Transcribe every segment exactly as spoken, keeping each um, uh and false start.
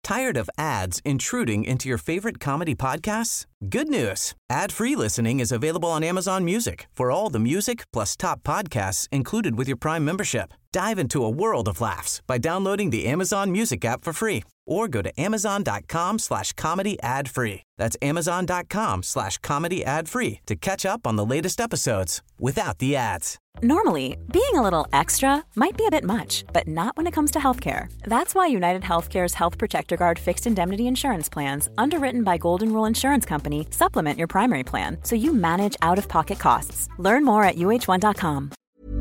Tired of ads intruding into your favorite comedy podcasts? Good news. Ad-free listening is available on Amazon Music for all the music plus top podcasts included with your Prime membership. Dive into a world of laughs by downloading the Amazon Music app for free or go to amazon.com slash comedy ad free. That's amazon.com slash comedy ad free to catch up on the latest episodes without the ads. Normally, being a little extra might be a bit much, but not when it comes to healthcare. That's why United Healthcare's Health Protector Guard fixed indemnity insurance plans, underwritten by Golden Rule Insurance Company, supplement your primary plan so you manage out-of-pocket costs. Learn more at U H one dot com.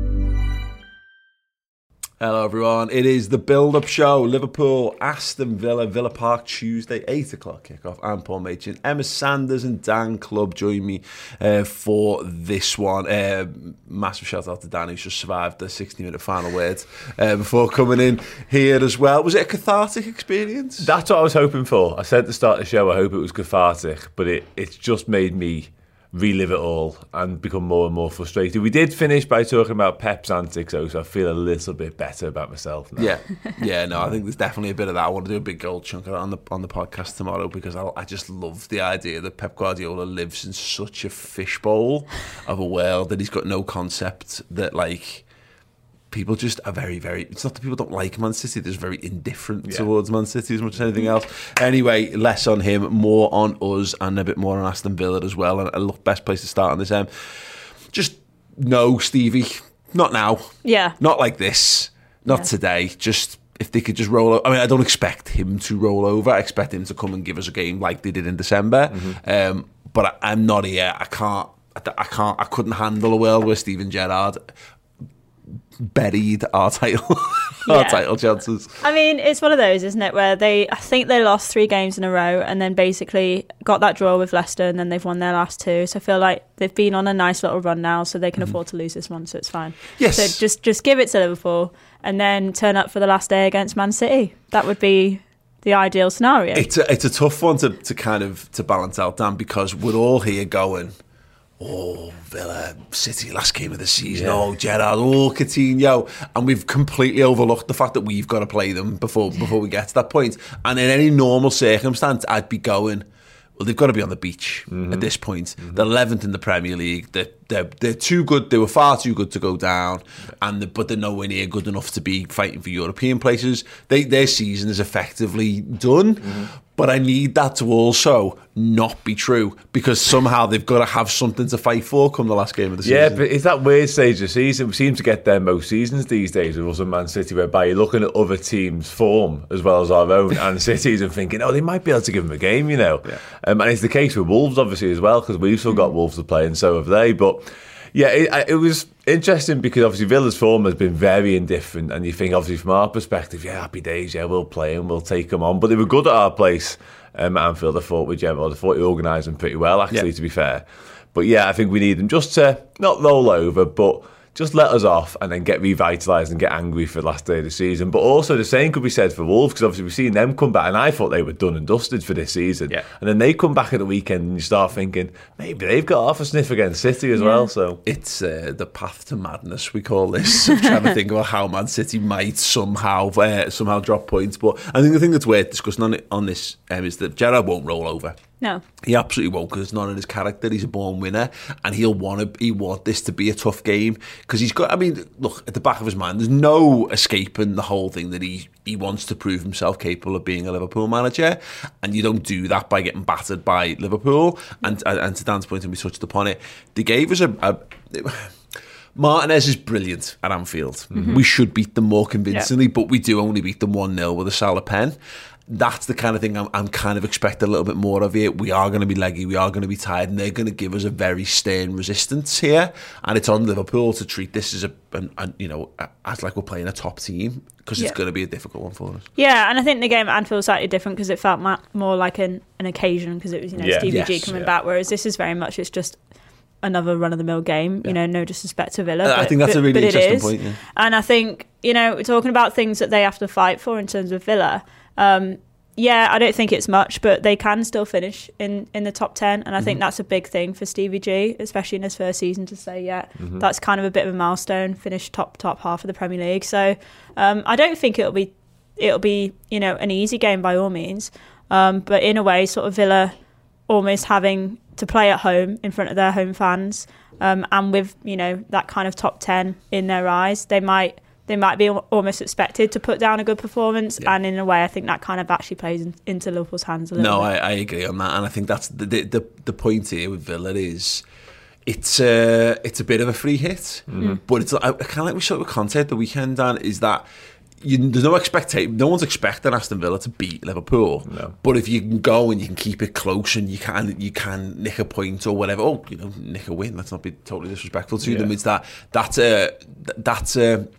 Hello everyone, it is the build-up show. Liverpool, Aston Villa, Villa Park, Tuesday, eight o'clock kickoff. I'm Paul Machin, Emma Sanders and Dan Clubb join me uh, for this one. Uh, massive shout out to Dan, who's just survived the sixty minute final word uh, before coming in here as well. Was it a cathartic experience? That's what I was hoping for. I said at the start of the show I hope it was cathartic, but it, it's just made me relive it all and become more and more frustrated. We did finish by talking about Pep's antics, though, so I feel a little bit better about myself now. Yeah, yeah, no, I think there's definitely a bit of that. I want to do a big gold chunk of that on the on the podcast tomorrow because I, I just love the idea that Pep Guardiola lives in such a fishbowl of a world that he's got no concept that, like, people just are very, very... It's not that people don't like Man City, they're just very indifferent yeah. towards Man City as much as anything else. Anyway, less on him, more on us, and a bit more on Aston Villa as well. And I look, best place to start on this. Um, just no, Stevie, not now. Yeah. Not like this. Not yeah. today. Just... If they could just roll over. I mean, I don't expect him to roll over. I expect him to come and give us a game like they did in December. Mm-hmm. Um, but I, I'm not here. I can't... I, I can't... I couldn't handle a world where Steven Gerrard buried our title, our yeah. title chances. I mean, it's one of those, isn't it, where they, I think they lost three games in a row and then basically got that draw with Leicester and then they've won their last two. So I feel like they've been on a nice little run now, so they can mm-hmm. afford to lose this one, so it's fine. Yes. So just just give it to Liverpool and then turn up for the last day against Man City. That would be the ideal scenario. It's a, it's a tough one to, to kind of to balance out, Dan, because we're all here going, oh, Villa, City, last game of the season, yeah. oh, Gerrard, oh, Coutinho. And we've completely overlooked the fact that we've got to play them before before we get to that point. And in any normal circumstance, I'd be going, well, they've got to be on the beach mm-hmm. at this point. Mm-hmm. They're eleventh in the Premier League. They're, they're, they're too good. They were far too good to go down, and the, but they're nowhere near good enough to be fighting for European places. They, their season is effectively done. Mm-hmm. But I need that to also not be true because somehow they've got to have something to fight for come the last game of the season. Yeah, but it's that weird stage of the season. We seem to get there most seasons these days with us and Man City, whereby you're looking at other teams' form as well as our own and City's and thinking, oh, they might be able to give them a game, you know. Yeah. Um, and it's the case with Wolves, obviously, as well, because we've still got Wolves to play and so have they. But yeah, it, it was interesting because obviously Villa's form has been very indifferent, and you think obviously from our perspective, yeah, happy days, yeah, we'll play and we'll take them on. But they were good at our place um, at Anfield, I thought, with Gemma. I thought he organised them pretty well, actually, yeah. to be fair. But yeah, I think we need them just to not roll over, but just let us off and then get revitalised and get angry for the last day of the season. But also the same could be said for Wolves, because obviously we've seen them come back and I thought they were done and dusted for this season. Yeah. And then they come back at the weekend and you start thinking, maybe they've got half a sniff against City as yeah. well. So it's uh, the path to madness, we call this, of trying to think about how Man City might somehow uh, somehow drop points. But I think the thing that's worth discussing on, it, on this um, is that Gerrard won't roll over. No, he absolutely won't, because it's not in his character. He's a born winner, and he'll want to. He want this to be a tough game because he's got. I mean, look at the back of his mind. There's no escaping the whole thing that he he wants to prove himself capable of being a Liverpool manager, and you don't do that by getting battered by Liverpool. And and to Dan's point, and we touched upon it, they gave us a. a Martinez is brilliant at Anfield. Mm-hmm. We should beat them more convincingly, yeah. but we do only beat them one nil with a Salah pen. That's the kind of thing I'm, I'm kind of expecting a little bit more of here. We are going to be leggy, we are going to be tired, and they're going to give us a very stern resistance here. And it's on Liverpool to treat this as a, an, an, you know, as like we're playing a top team, because yeah. it's going to be a difficult one for us. Yeah, and I think the game at Anfield was slightly different because it felt more like an, an occasion, because it was, you know, yeah. Stevie yes, G coming yeah. back, whereas this is very much, it's just another run-of-the-mill game, yeah. you know, no disrespect to Villa. I but, think that's but, a really interesting is. point. Yeah. And I think, you know, we're talking about things that they have to fight for in terms of Villa. Um, yeah, I don't think it's much, but they can still finish in, in the top ten. And I mm-hmm. think that's a big thing for Stevie G, especially in his first season, to say, yeah, mm-hmm. that's kind of a bit of a milestone, finish top top half of the Premier League. So um, I don't think it'll be it'll be, you know, an easy game by all means. Um, but in a way, sort of Villa almost having to play at home in front of their home fans, um, and with, you know, that kind of top ten in their eyes, they might they might be almost expected to put down a good performance. Yeah. And in a way, I think that kind of actually plays in, into Liverpool's hands a little no, bit. No, I, I agree on that, and I think that's the the, the, the point here with Villa is it's uh, it's a bit of a free hit, mm-hmm. but it's I, kind of like we saw with Conte at the weekend, Dan, is that. You, there's no expectation. No one's expecting Aston Villa to beat Liverpool. No. But if you can go and you can keep it close and you can you can nick a point or whatever, oh, you know, nick a win. Let's not be totally disrespectful to yeah. them. It's that that's a that's a.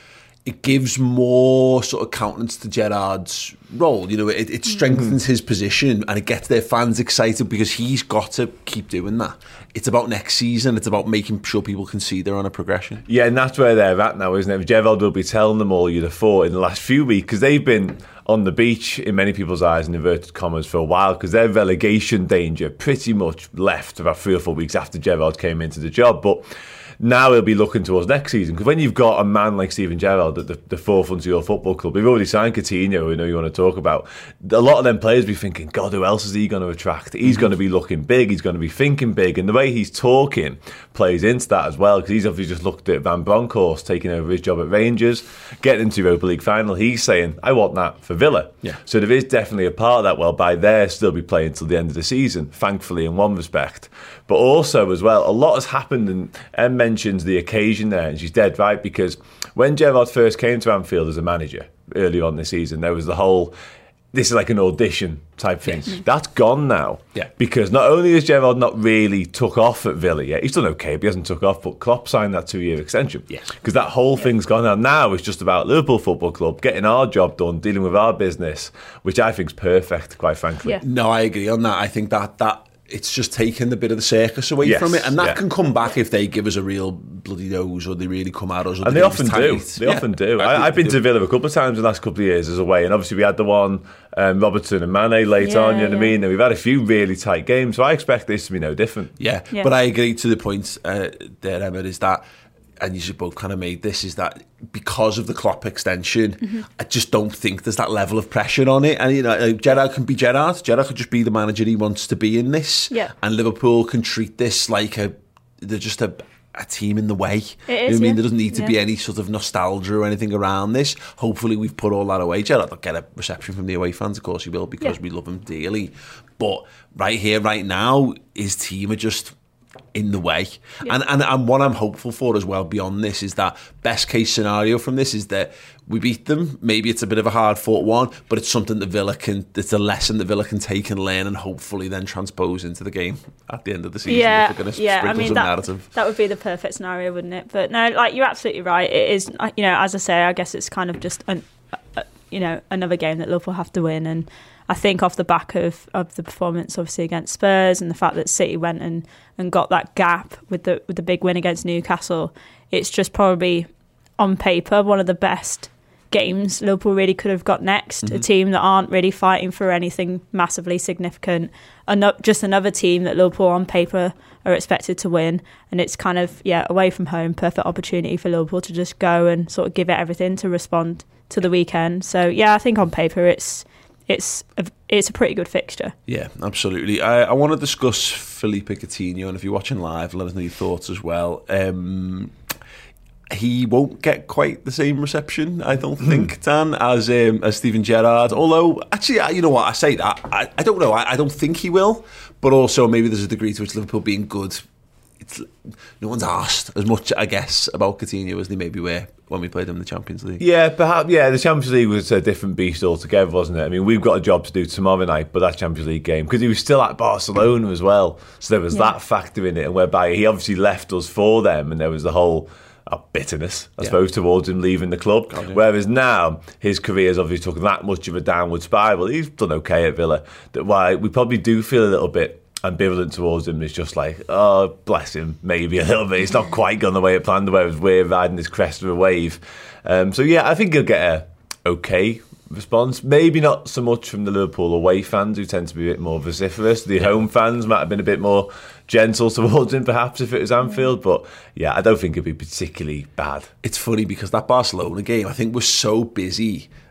It gives more sort of countenance to Gerrard's role. You know, it, it strengthens mm-hmm. his position and it gets their fans excited because he's got to keep doing that. It's about next season. It's about making sure people can see they're on a progression. Yeah, and that's where they're at now, isn't it? Gerrard will be telling them all, you'd have thought, in the last few weeks, because they've been on the beach, in many people's eyes, in inverted commas, for a while, because their relegation danger pretty much left about three or four weeks after Gerrard came into the job. But now he'll be looking towards next season, because when you've got a man like Steven Gerrard at the, the forefront of your football club, we've already signed Coutinho, we know you want to talk about. A lot of them players will be thinking, God, who else is he going to attract? He's mm-hmm. going to be looking big, he's going to be thinking big, and the way he's talking plays into that as well, because he's obviously just looked at Van Bronckhorst taking over his job at Rangers, getting into Europa League final. He's saying, I want that for Villa. Yeah. So there is definitely a part of that. Well, by there, still be playing till the end of the season, thankfully, in one respect. But also, as well, a lot has happened, and Em mentions the occasion there, and she's dead right, because when Gerrard first came to Anfield as a manager early on this season, there was the whole, this is like an audition type thing. Yes. That's gone now. Yeah. Because not only has Gerrard not really took off at Villa yet, he's done okay, but he hasn't took off, but Klopp signed that two-year extension. Yes. Because that whole yeah. thing's gone now. Now it's just about Liverpool Football Club, getting our job done, dealing with our business, which I think is perfect, quite frankly. Yeah. No, I agree on that. I think that that it's just taking the bit of the circus away yes, from it, and that yeah. can come back if they give us a real bloody nose, or they really come at us. Or and they, they often do. They yeah. often do. I, I've been do. to Villa a couple of times in the last couple of years as a way, and obviously we had the one um, Robertson and Mane late yeah, on. You know yeah. what I mean? And we've had a few really tight games, so I expect this to be no different. Yeah, yeah. But I agree to the point uh, there, Emma, is that, and you both kind of made this, is that because of the Klopp extension, mm-hmm. I just don't think there's that level of pressure on it. And, you know, Gerrard can be Gerrard. Gerrard could just be the manager he wants to be in this. Yeah. And Liverpool can treat this like a, they're just a, a team in the way. It is, you know what I mean? yeah. There doesn't need to yeah. be any sort of nostalgia or anything around this. Hopefully we've put all that away. Gerrard will get a reception from the away fans, of course he will, because yeah. we love him dearly. But right here, right now, his team are just in the way. Yeah. And, and and what I'm hopeful for as well beyond this is that best case scenario from this is that we beat them. Maybe it's a bit of a hard fought one, but it's something that Villa can, it's a lesson that Villa can take and learn, and hopefully then transpose into the game at the end of the season. Yeah, if we're going to yeah. sprinkle I mean, some that, narrative. That would be the perfect scenario, wouldn't it? But no, like, you're absolutely right. It is, you know, as I say, I guess it's kind of just an, uh, you know, another game that Liverpool have to win. And I think off the back of, of the performance, obviously, against Spurs, and the fact that City went and, and got that gap with the with the big win against Newcastle, it's just probably, on paper, one of the best games Liverpool really could have got next. Mm-hmm. A team that aren't really fighting for anything massively significant. An- just another team that Liverpool, on paper, are expected to win. And it's kind of, yeah, away from home, perfect opportunity for Liverpool to just go and sort of give it everything to respond to the weekend. So, yeah, I think on paper it's... It's a, it's a pretty good fixture. Yeah, absolutely. I, I want to discuss Philippe Coutinho, and if you're watching live, let us know your thoughts as well. Um, he won't get quite the same reception, I don't think, Dan, as um, as Steven Gerrard. Although, actually, you know what, I say that. I, I don't know. I, I don't think he will. But also, maybe there's a degree to which Liverpool being good, it's, no one's asked as much, I guess, about Coutinho as they maybe were when we played them in the Champions League. Yeah, perhaps. Yeah, the Champions League was a different beast altogether, wasn't it? I mean, we've got a job to do tomorrow night, but that Champions League game, because he was still at Barcelona as well, so there was yeah. that factor in it, and whereby he obviously left us for them, and there was the whole uh, bitterness, I yeah. suppose, towards him leaving the club. God, yeah. Whereas now his career's obviously took that much of a downward spiral. He's done okay at Villa. That why we probably do feel a little bit ambivalent towards him. It's just like, oh, bless him, maybe a little bit. It's not quite gone the way it planned, whereas we're riding this crest of a wave. Um, so yeah, I think he'll get a okay response. Maybe not so much from the Liverpool away fans, who tend to be a bit more vociferous. The home fans might have been a bit more gentle towards him, perhaps, if it was Anfield. But yeah, I don't think it'd be particularly bad. It's funny because that Barcelona game, I think, was so busy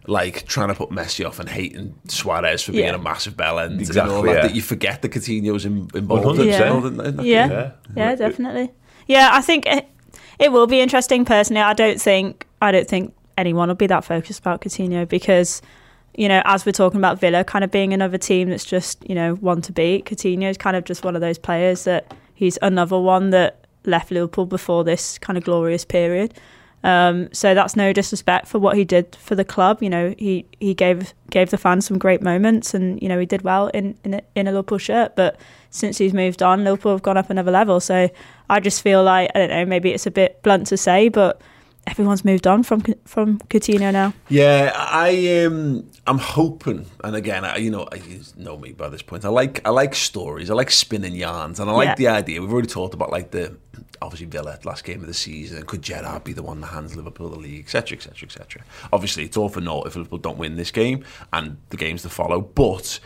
like trying to put Messi off and hating Suarez for being Yeah. a massive bell end. Exactly, and all that, yeah. that you forget that Coutinho's in, involved. one hundred percent. in, in that Yeah. game. Yeah. Yeah, definitely. Yeah, I think it, it will be interesting. Personally, I don't think I don't think anyone will be that focused about Coutinho because, you know, as we're talking about Villa kind of being another team that's just, you know, one to beat, Coutinho is kind of just one of those players that he's another one that left Liverpool before this kind of glorious period. Um, so that's no disrespect for what he did for the club. You know, he, he gave gave the fans some great moments, and you know he did well in in a, in a Liverpool shirt. But since he's moved on, Liverpool have gone up another level. So I just feel like, I don't know, maybe it's a bit blunt to say, but everyone's moved on from from Coutinho now. Yeah, I um, I'm hoping, and again, I, you know, you know me by this point. I like I like stories, I like spinning yarns, and I like Yeah. the idea. We've already talked about like the obviously Villa last game of the season. Could Gerrard be the one that hands Liverpool the league, et cetera, et cetera, et cetera. Obviously, it's all for naught if Liverpool don't win this game and the games to follow. But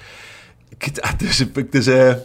there's a there's a.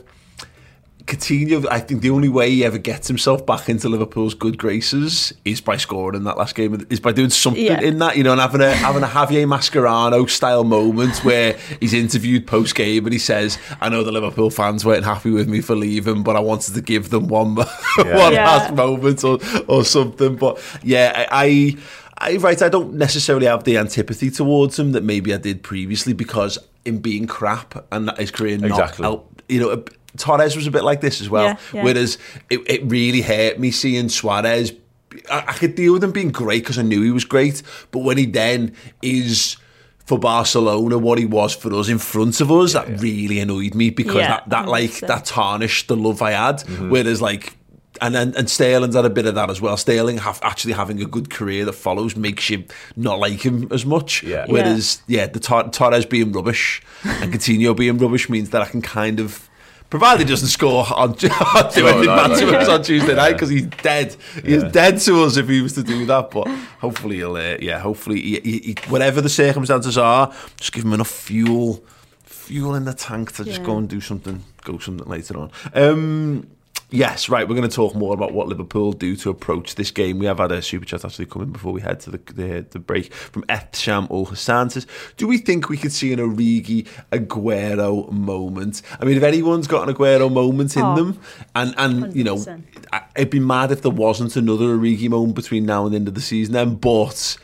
Coutinho, I think the only way he ever gets himself back into Liverpool's good graces is by scoring in that last game, is by doing something Yeah. in that, you know, and having a having a Javier Mascherano style moment where he's interviewed post game and he says, "I know the Liverpool fans weren't happy with me for leaving, but I wanted to give them one one Yeah. last moment or or something." But yeah, I, I right, I don't necessarily have the antipathy towards him that maybe I did previously, because in being crap and his career not Exactly. help, you know. Torres was a bit like this as well, Yeah, yeah. whereas it, it really hurt me seeing Suarez. I, I could deal with him being great because I knew he was great, but when he then is for Barcelona what he was for us in front of us, that really annoyed me, because Yeah, that, that like one hundred percent. that tarnished the love I had. Whereas like. And then and Sterling's had a bit of that as well. Sterling have, actually having a good career that follows makes you not like him as much. Yeah. Whereas, yeah, the Tor- Torres being rubbish and Coutinho being rubbish means that I can kind of, provided he doesn't score on, on doing Oh, no, match no, to us yeah. on Tuesday night, because he's dead. He's Yeah. dead to us if he was to do that. But hopefully he'll, uh, yeah, hopefully, he, he, he, whatever the circumstances are, just give him enough fuel, fuel in the tank to just Yeah. go and do something, go something later on. Um, Yes, right. We're going to talk more about what Liverpool do to approach this game. We have had a super chat actually come in before we head to the the, the break from Ethsham Ul Hassan. Says, do we think we could see an Origi Aguero moment? I mean, if anyone's got an Aguero moment in Oh, them, and and you know, one hundred percent. I- it'd be mad if there wasn't another Origi moment between now and the end of the season. Then, but.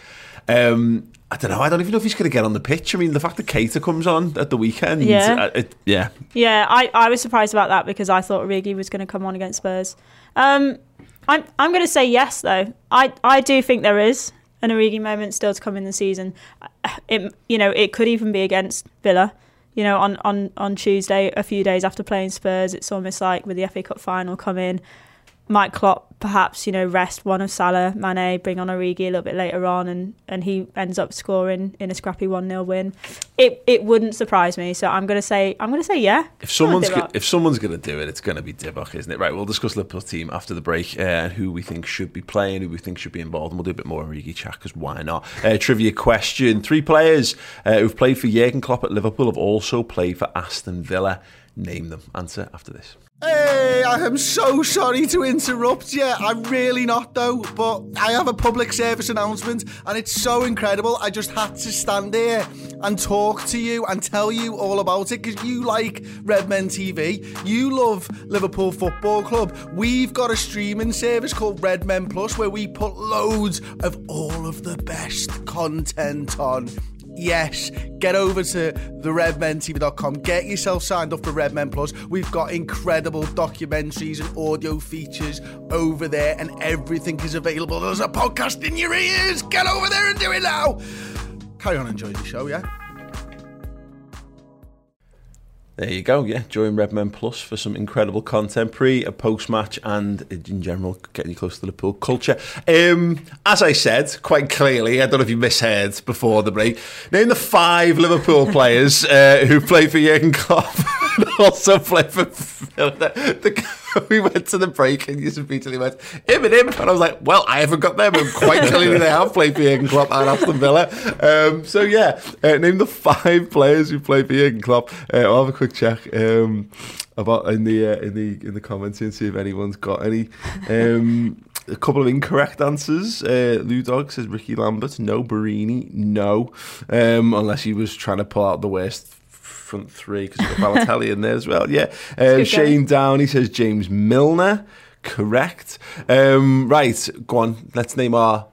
Um, I don't know. I don't even know if he's going to get on the pitch. I mean, the fact that Keita comes on at the weekend, Yeah. uh, it, yeah, Yeah, I, I was surprised about that because I thought Origi was going to come on against Spurs. Um, I'm I'm going to say yes, though. I, I do think there is an Origi moment still to come in the season. It, you know, it could even be against Villa. You know, on, on, on Tuesday, a few days after playing Spurs, it's almost like with the F A Cup final come in, Mike Klopp perhaps, you know, rest one of Salah, Mane, bring on Origi a little bit later on, and, and he ends up scoring in a scrappy one nil win. It it wouldn't surprise me, so I'm gonna say I'm gonna say yeah. If someone's Divock. go- if someone's going to do it, it's going to be Divock, isn't it? Right, we'll discuss Liverpool's team after the break, uh, and who we think should be playing, who we think should be involved, and we'll do a bit more Origi chat, because why not? Uh, trivia question. Three players uh, who've played for Jurgen Klopp at Liverpool have also played for Aston Villa. Name them. Answer after this. Hey, I am so sorry to interrupt you. I'm really not, though, but I have a public service announcement, and it's so incredible. I just had to stand here and talk to you and tell you all about it, because you like Redmen T V. You love Liverpool Football Club. We've got a streaming service called Redmen Plus, where we put loads of all of the best content on. Yes, get over to the redmen t v dot com. Get yourself signed up for Redmen Plus. We've got incredible documentaries and audio features over there, and everything is available as a podcast in your ears. Get over there and do it now. Carry on enjoying the show, yeah? There you go, yeah. Join Redmen Plus for some incredible content, pre, a post-match, and in general, getting you close to Liverpool culture. Um, as I said, quite clearly, I don't know if you misheard before the break, name the five Liverpool players uh, who played for Jurgen Klopp and also played for Villa. The, we went to the break and you repeatedly went, him and him. And I was like, well, I haven't got them. And quite clearly they have played for Jurgen Klopp and Aston Villa. Um, so yeah, uh, name the five players who played for Jurgen Klopp. Uh, I'll have a quick check um, about in the uh, in the in the comments and see if anyone's got any. Um, a couple of incorrect answers. Uh, Lou Dog says Ricky Lambert, no. Barini, no. Um, unless he was trying to pull out the worst front three because he's got Balotelli in there as well. Yeah. Uh, Shane Downey says James Milner, correct. Um, right, go on. Let's name our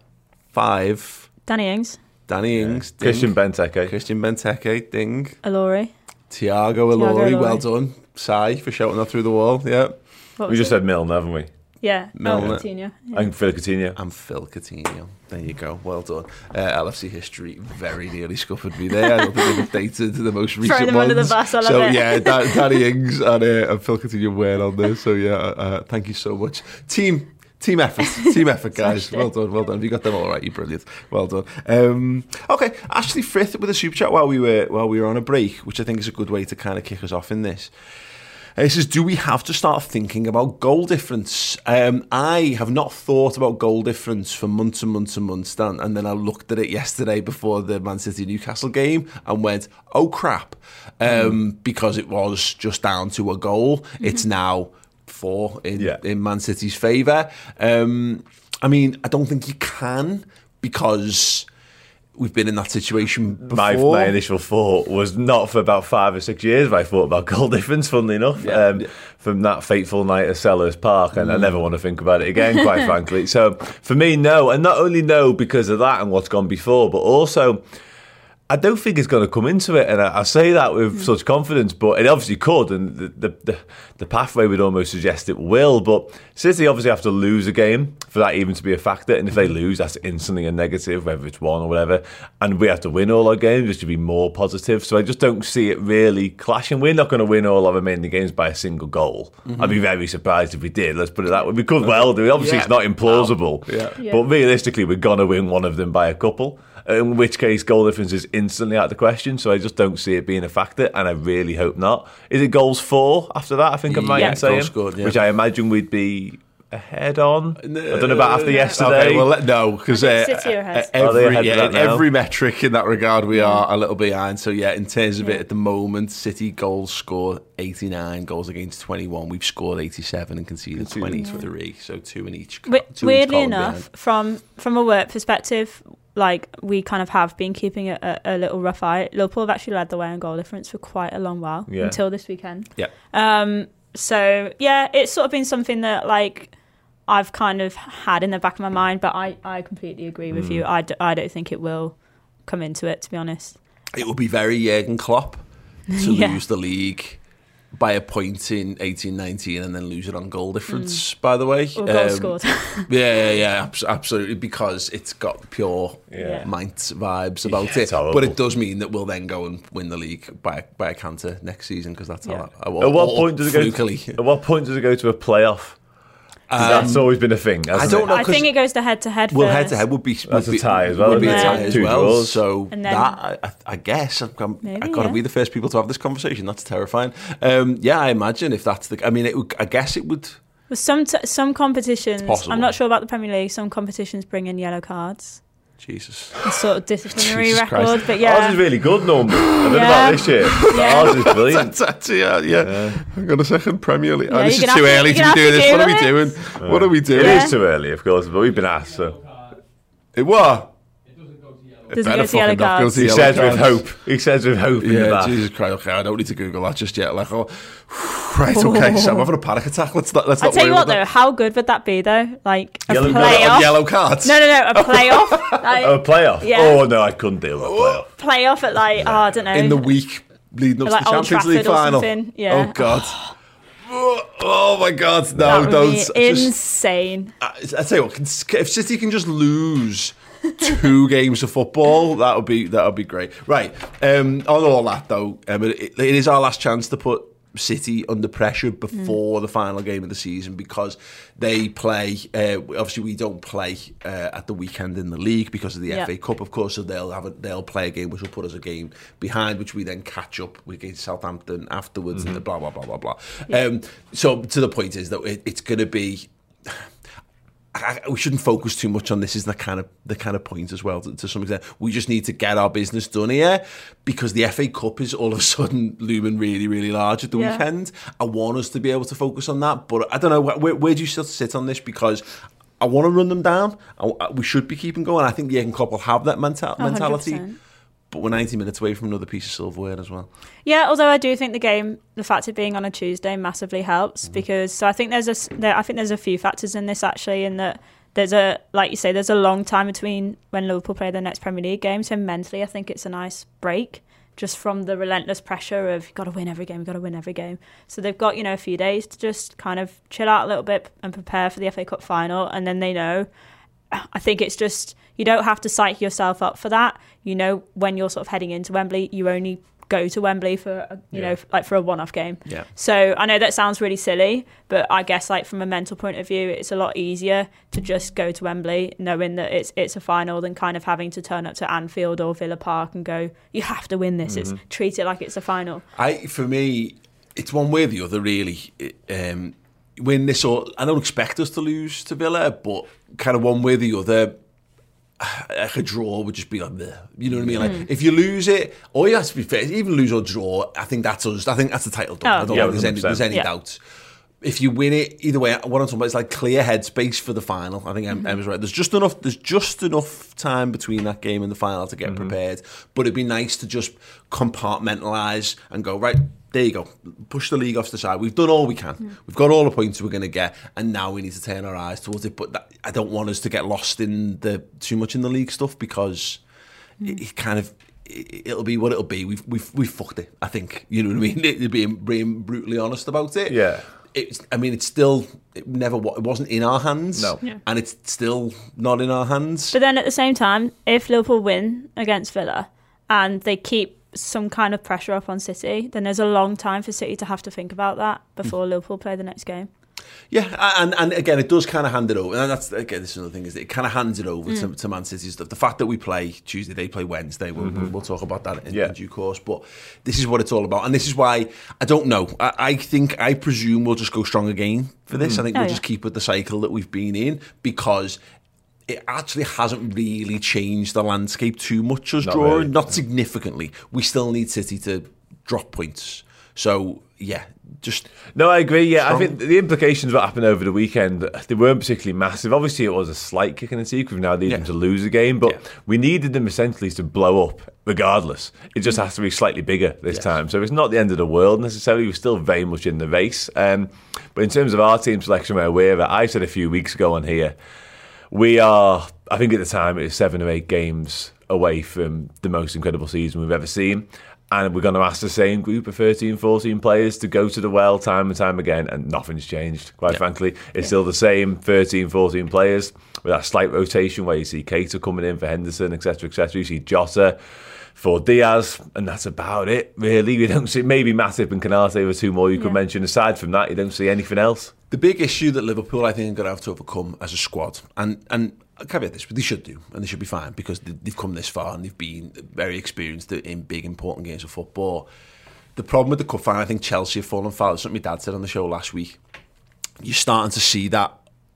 five. Danny Ings. Danny Ings. Yeah. Christian Benteke. Christian Benteke, ding. Alori. Thiago Alori, well done. Sai for shouting that through the wall, yeah. We just it? said Milner, haven't we? Yeah, Milner. Oh, Coutinho. Yeah. And Phil Coutinho. And Phil Coutinho. There you go. Well done. Uh, L F C history very nearly scuppered me there. I don't think they've updated the most recent Throw them ones. under the bus, I love so, it. yeah, Dan- Danny Ings and, uh, and Phil Coutinho were on there. So, yeah, uh, thank you so much. Team Team effort. Team effort, guys. Well done, well done. Have you got them all right? You're brilliant. Well done. Um, okay, Ashley Frith with a super chat while we were while we were on a break, which I think is a good way to kind of kick us off in this. He says, do we have to start thinking about goal difference? Um, I have not thought about goal difference for months and months and months, Dan, and then I looked at it yesterday before the Man City-Newcastle game and went, oh, crap, um, mm. because it was just down to a goal. Mm-hmm. It's now four in, yeah. in Man City's favour. Um, I mean, I don't think you can because we've been in that situation before. My, my initial thought was not for about five or six years, but I thought about goal difference, funnily enough, yeah. Um, from that fateful night at Sellers Park, and mm. I never want to think about it again, quite frankly. So for me, no. And not only no because of that and what's gone before, but also I don't think it's going to come into it, and I, I say that with mm. such confidence, but it obviously could, and the, the, the, the pathway would almost suggest it will, but City obviously have to lose a game for that even to be a factor, and if they lose, that's instantly a negative, whether it's one or whatever, and we have to win all our games, which should be more positive, so I just don't see it really clashing. We're not going to win all our remaining games by a single goal. Mm-hmm. I'd be very surprised if we did, let's put it that way. We could well do it, obviously yeah. it's not implausible, wow. yeah. Yeah. but realistically we're going to win one of them by a couple. In which case, goal difference is instantly out of the question. So I just don't see it being a factor, and I really hope not. Is it goals four after that? I think I might yeah, say, scored, yeah. which I imagine we'd be ahead on. No, I don't know about after yesterday. Okay, well, no, because uh, every, yeah, every metric in that regard, we are a little behind. So yeah, in terms of yeah. it at the moment, City goals scored eighty-nine, goals against twenty-one. We've scored eighty-seven and conceded twenty-three. Yeah. So two in each. We, two weirdly each enough, behind. from from a work perspective, like we kind of have been keeping it a, a little rough eye. Liverpool have actually led the way on goal difference for quite a long while yeah. until this weekend. Yeah. Um. So yeah, it's sort of been something that like I've kind of had in the back of my mind, but I, I completely agree with mm. you. I, d- I don't think it will come into it, to be honest. It would be very Jurgen Klopp to yeah. lose the league by a point in eighteen nineteen and then lose it on goal difference, mm. by the way. Or goal um, scored. yeah, yeah, yeah, absolutely, because it's got pure yeah. Maint vibes about yeah, it. Horrible. But it does mean that we'll then go and win the league by, by a canter next season, because that's yeah. how... how at, what point does it go to, at what point does it go to a playoff? Um, that's always been a thing. I don't it? know. I think it goes to head to head. Well, head to head would be would that's be, a tie as well. Would be yeah. a tie as Two well. draws. So then, that I, I guess I'm, I'm, maybe, I've got to yeah. be the first people to have this conversation. That's terrifying. Um, yeah, I imagine if that's the. I mean, it would, I guess it would. Well, some t- some competitions. I'm not sure about the Premier League. Some competitions bring in yellow cards. Jesus. A sort of disciplinary Jesus record, Christ. but yeah. Ours is really good normally. I don't yeah. know about this year. Yeah. Ours is brilliant. that's, that's, yeah, yeah. yeah. Hang on a second, Premier League. Yeah, oh, this is too to, early to be doing this. What are we it. doing? Yeah. What are we doing? It yeah. is too early, of course, but we've been asked, so. It what? Doesn't go to yellow cards. He says with hope. He says with hope in the Yeah, back. Jesus Christ. Okay, I don't need to Google that just yet. Like, oh, right, okay. So I'm having a panic attack. Let's not. Let's I'll not tell you what, that. though. How good would that be, though? Like a Yellow playoff. card. Yellow cards. No, no, no. A playoff. Like, Oh, a playoff? Yeah. Oh, no, I couldn't deal with a playoff. Playoff at like oh, I don't know. In the week leading up like to the Old Champions Trafford League or final. something. Yeah. Oh God. Oh, oh my God! that No, would don't. be Just, insane. I, I tell you what, can, if City can just lose two games of football, that would be that would be great. Right. Um, on all that though, um, it, it is our last chance to put City under pressure before mm. the final game of the season, because they play uh, obviously we don't play uh, at the weekend in the league because of the yep. F A Cup, of course, so they'll have a, they'll play a game which will put us a game behind, which we then catch up against Southampton afterwards, mm-hmm. and the blah blah blah blah blah. Yep. Um, so to the point is that it, it's going to be I, we shouldn't focus too much on this. Is the kind of the kind of point as well to, to some extent. We just need to get our business done here, because the F A Cup is all of a sudden looming really, really large at the yeah. weekend. I want us to be able to focus on that, but I don't know where, where do you still sit on this, because I want to run them down. I, we should be keeping going. I think Jurgen Klopp will have that mental, mentality. one hundred percent. But we're ninety minutes away from another piece of silverware as well. Yeah, although I do think the game, the fact of being on a Tuesday, massively helps Mm-hmm. because so I think there's a there, I think there's a few factors in this actually. In that there's a like you say, there's a long time between when Liverpool play their next Premier League game. So mentally, I think it's a nice break just from the relentless pressure of you've got to win every game, you've got to win every game. So they've got you know a few days to just kind of chill out a little bit and prepare for the F A Cup final, and then they know. I think it's just, you don't have to psych yourself up for that. You know, when you're sort of heading into Wembley, you only go to Wembley for, a, you yeah. know, like for a one-off game. Yeah. So I know that sounds really silly, but I guess like from a mental point of view, it's a lot easier to just go to Wembley knowing that it's it's a final than kind of having to turn up to Anfield or Villa Park and go, you have to win this. Mm-hmm. It's treat it like it's a final. I, for me, it's one way or the other, really. Um, win this or I don't expect us to lose to Villa, but kind of one way or the other, like a draw would just be like, bleh. You know what I mean? Like mm. if you lose it, or you have to be fair, even lose or draw, I think that's us. I think that's the title done. Oh, I don't yeah, think there's any, there's any yeah. doubt. If you win it, either way, what I'm talking about is like clear headspace for the final. I think mm-hmm. Emma's right. There's just enough. There's just enough time between that game and the final to get mm-hmm. prepared. But it'd be nice to just compartmentalise and go right. There you go. Push the league off to the side. We've done all we can. Mm. We've got all the points we're going to get, and now we need to turn our eyes towards it. But that, I don't want us to get lost in the too much in the league stuff because mm. it, it kind of it, it'll be what it'll be. We've we've we've fucked it. I think you know what I mean. It, being being brutally honest about it. Yeah. It's. I mean, it's still. It never. It wasn't in our hands. No. Yeah. And it's still not in our hands. But then at the same time, if Liverpool win against Villa and they keep some kind of pressure up on City, then there's a long time for City to have to think about that before mm. Liverpool play the next game. Yeah, and, and again, it does kind of hand it over. And that's again, this is another thing is it kind of hands it over mm. to, to Man City stuff. The fact that we play Tuesday, they play Wednesday. We'll, mm-hmm. we'll talk about that in, yeah. in due course. But this is what it's all about, and this is why I don't know. I, I think I presume we'll just go strong again for this. Mm. I think oh, we'll yeah. just keep with the cycle that we've been in because it actually hasn't really changed the landscape too much as Not drawing, really. not significantly. We still need City to drop points. So, yeah, just... No, I agree, yeah. strong. I think the implications of what happened over the weekend, they weren't particularly massive. Obviously, it was a slight kick in the teeth. We've now needed Yeah. them to lose a game, but Yeah. we needed them essentially to blow up regardless. It just has to be slightly bigger this Yes. time. So it's not the end of the world necessarily. We're still very much in the race. Um, but in terms of our team selection, we're aware of it. I said a few weeks ago on here, we are, I think at the time, it was seven or eight games away from the most incredible season we've ever seen. And we're going to ask the same group of thirteen, fourteen players to go to the well time and time again, and nothing's changed, quite Yeah. frankly. It's Yeah. still the same thirteen, fourteen players with that slight rotation where you see Keita coming in for Henderson, et cetera, et cetera. You see Jota for Diaz, and that's about it, really. We don't see, maybe Matip and Canate were two more you could Yeah. mention. Aside from that, you don't see anything else. The big issue that Liverpool, I think, are going to have to overcome as a squad, and and I caveat this, but they should do, and they should be fine because they've come this far and they've been very experienced in big, important games of football. The problem with the cup final, I think Chelsea have fallen foul. That's something my dad said on the show last week. You're starting to see that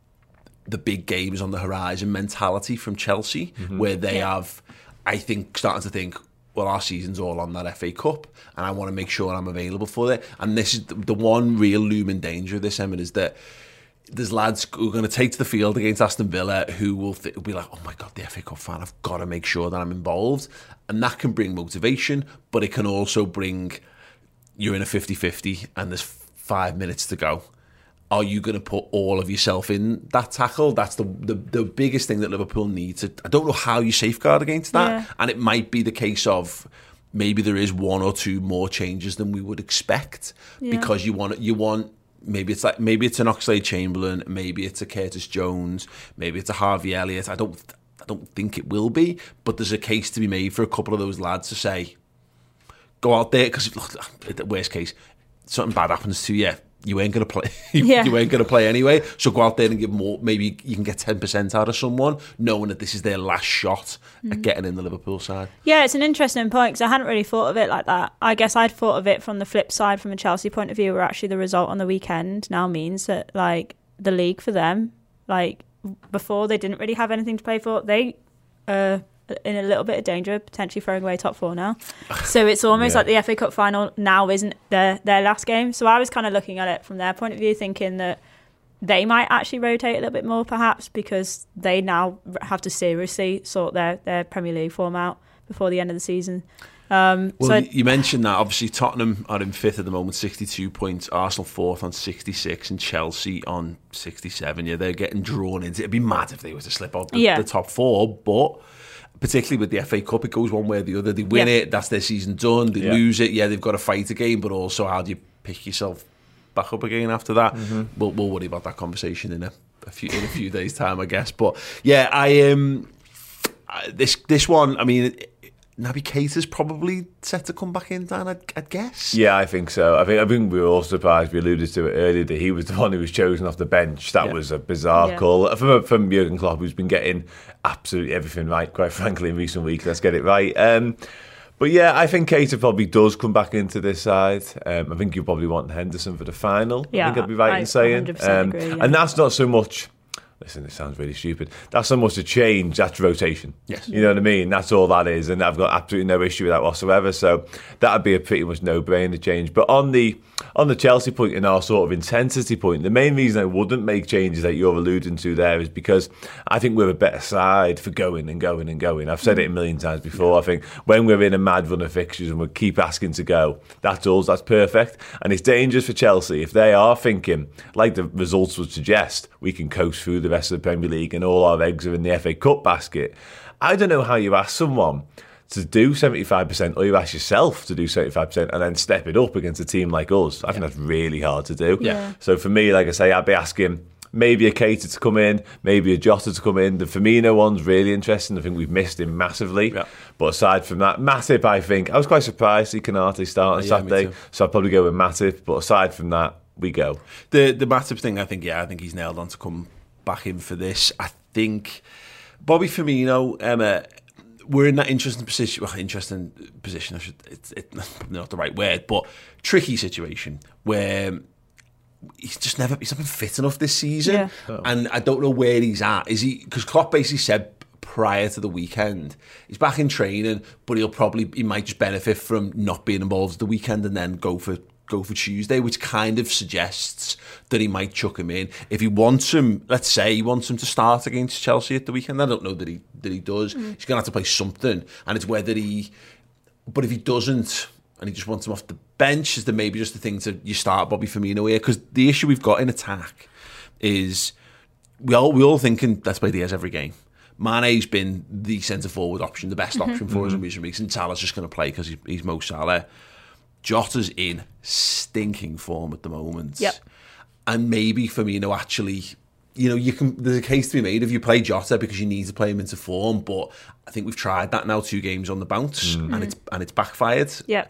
the big games on the horizon mentality from Chelsea, mm-hmm. where they Yeah. have, I think, starting to think, well, our season's all on that F A Cup, and I want to make sure I'm available for it. And this is the, the one real looming danger of this, Emmett, is that there's lads who are going to take to the field against Aston Villa who will th- be like, oh my God, the F A Cup final, I've got to make sure that I'm involved. And that can bring motivation, but it can also bring, you're in a fifty-fifty and there's five minutes to go. Are you going to put all of yourself in that tackle? That's the, the the biggest thing that Liverpool needs. I don't know how you safeguard against that. Yeah. And it might be the case of maybe there is one or two more changes than we would expect Yeah. because you want you want maybe it's like maybe it's an Oxlade-Chamberlain, maybe it's a Curtis Jones, maybe it's a Harvey Elliott. I don't I don't think it will be, but there's a case to be made for a couple of those lads to say, go out there because the worst case, something bad happens to you. You ain't gonna play. You, Yeah. you ain't gonna play anyway. So go out there and give more. Maybe you can get ten percent out of someone, knowing that this is their last shot Mm. at getting in the Liverpool side. Yeah, it's an interesting point because I hadn't really thought of it like that. I guess I'd thought of it from the flip side, from a Chelsea point of view, where actually the result on the weekend now means that, like, the league for them, like, before they didn't really have anything to play for. They are in a little bit of danger, potentially throwing away top four now. So it's almost Yeah. like the F A Cup final now isn't their their last game. So I was kind of looking at it from their point of view, thinking that they might actually rotate a little bit more, perhaps, because they now have to seriously sort their, their Premier League form out before the end of the season. Um, well, so you mentioned that. Obviously, Tottenham are in fifth at the moment, sixty-two points. Arsenal fourth on sixty-six, and Chelsea on sixty-seven. Yeah, they're getting drawn into. It'd be mad if they were to slip out the, yeah. the top four, but particularly with the F A Cup, it goes one way or the other. They win yeah. it, that's their season done. They yeah. lose it, yeah, they've got to fight again. But also, how do you pick yourself back up again after that? Mm-hmm. We'll, we'll worry about that conversation in a, a few in a few days' time, I guess. But yeah, I um, this this one, I mean. It, Naby Keita's probably set to come back in, Dan, I'd, I'd guess. Yeah, I think so. I think I think we were all surprised. We alluded to it earlier that he was the one who was chosen off the bench. That yeah. was a bizarre yeah. call from from Jurgen Klopp, who's been getting absolutely everything right, quite frankly, in recent weeks. Let's get it right. Um, but yeah, I think Keita probably does come back into this side. Um, I think you probably want Henderson for the final. Yeah, I think I'd be right I in saying. one hundred percent agree, yeah. And that's not so much. Listen, it sounds really stupid. That's so much a change. That's rotation. Yes. You know what I mean? That's all that is. And I've got absolutely no issue with that whatsoever. So that would be a pretty much no-brainer change. But on the on the Chelsea point and our sort of intensity point, the main reason I wouldn't make changes that you're alluding to there is because I think we're a better side for going and going and going. I've said it a million times before. I think when we're in a mad run of fixtures and we keep asking to go, that's all. That's perfect. And it's dangerous for Chelsea if they are thinking, like the results would suggest, we can coast through the rest of the Premier League and all our eggs are in the F A Cup basket. I don't know how you ask someone to do seventy-five percent or you ask yourself to do seventy-five percent and then step it up against a team like us. I think that's really hard to do. Yeah. So for me, like I say, I'd be asking maybe a Keita to come in, maybe a Jota to come in. The Firmino one's really interesting. I think we've missed him massively. Yeah. But aside from that, Matip, I think, I was quite surprised to see Konate start on yeah, Saturday. So I'd probably go with Matip. But aside from that, we go. The the Matip thing, I think, yeah, I think he's nailed on to come back in for this. I think Bobby Firmino, Emma, we're in that interesting position. Well, interesting position. I should. It's, it's not the right word, but tricky situation where he's just never. He's not been fit enough this season, yeah. oh. and I don't know where he's at. Is he? Because Klopp basically said prior to the weekend he's back in training, but he'll probably he might just benefit from not being involved at the weekend and then go for. go for Tuesday, which kind of suggests that he might chuck him in. If he wants him, let's say he wants him to start against Chelsea at the weekend, I don't know that he that he does. Mm. He's going to have to play something, and it's whether he... But if he doesn't, and he just wants him off the bench, is there maybe just the thing to you start Bobby Firmino here? Because the issue we've got in attack is we all, we all thinking, let's play Diaz every game. Mane's been the centre-forward option, the best mm-hmm. option for mm-hmm. us in recent weeks, and Salah's just going to play because he's, he's Mo Salah. Jota's in stinking form at the moment. Yep. And maybe Firmino actually, you know, you can. There's a case to be made if you play Jota because you need to play him into form. But I think we've tried that now, two games on the bounce, mm. and it's and it's backfired. Yeah.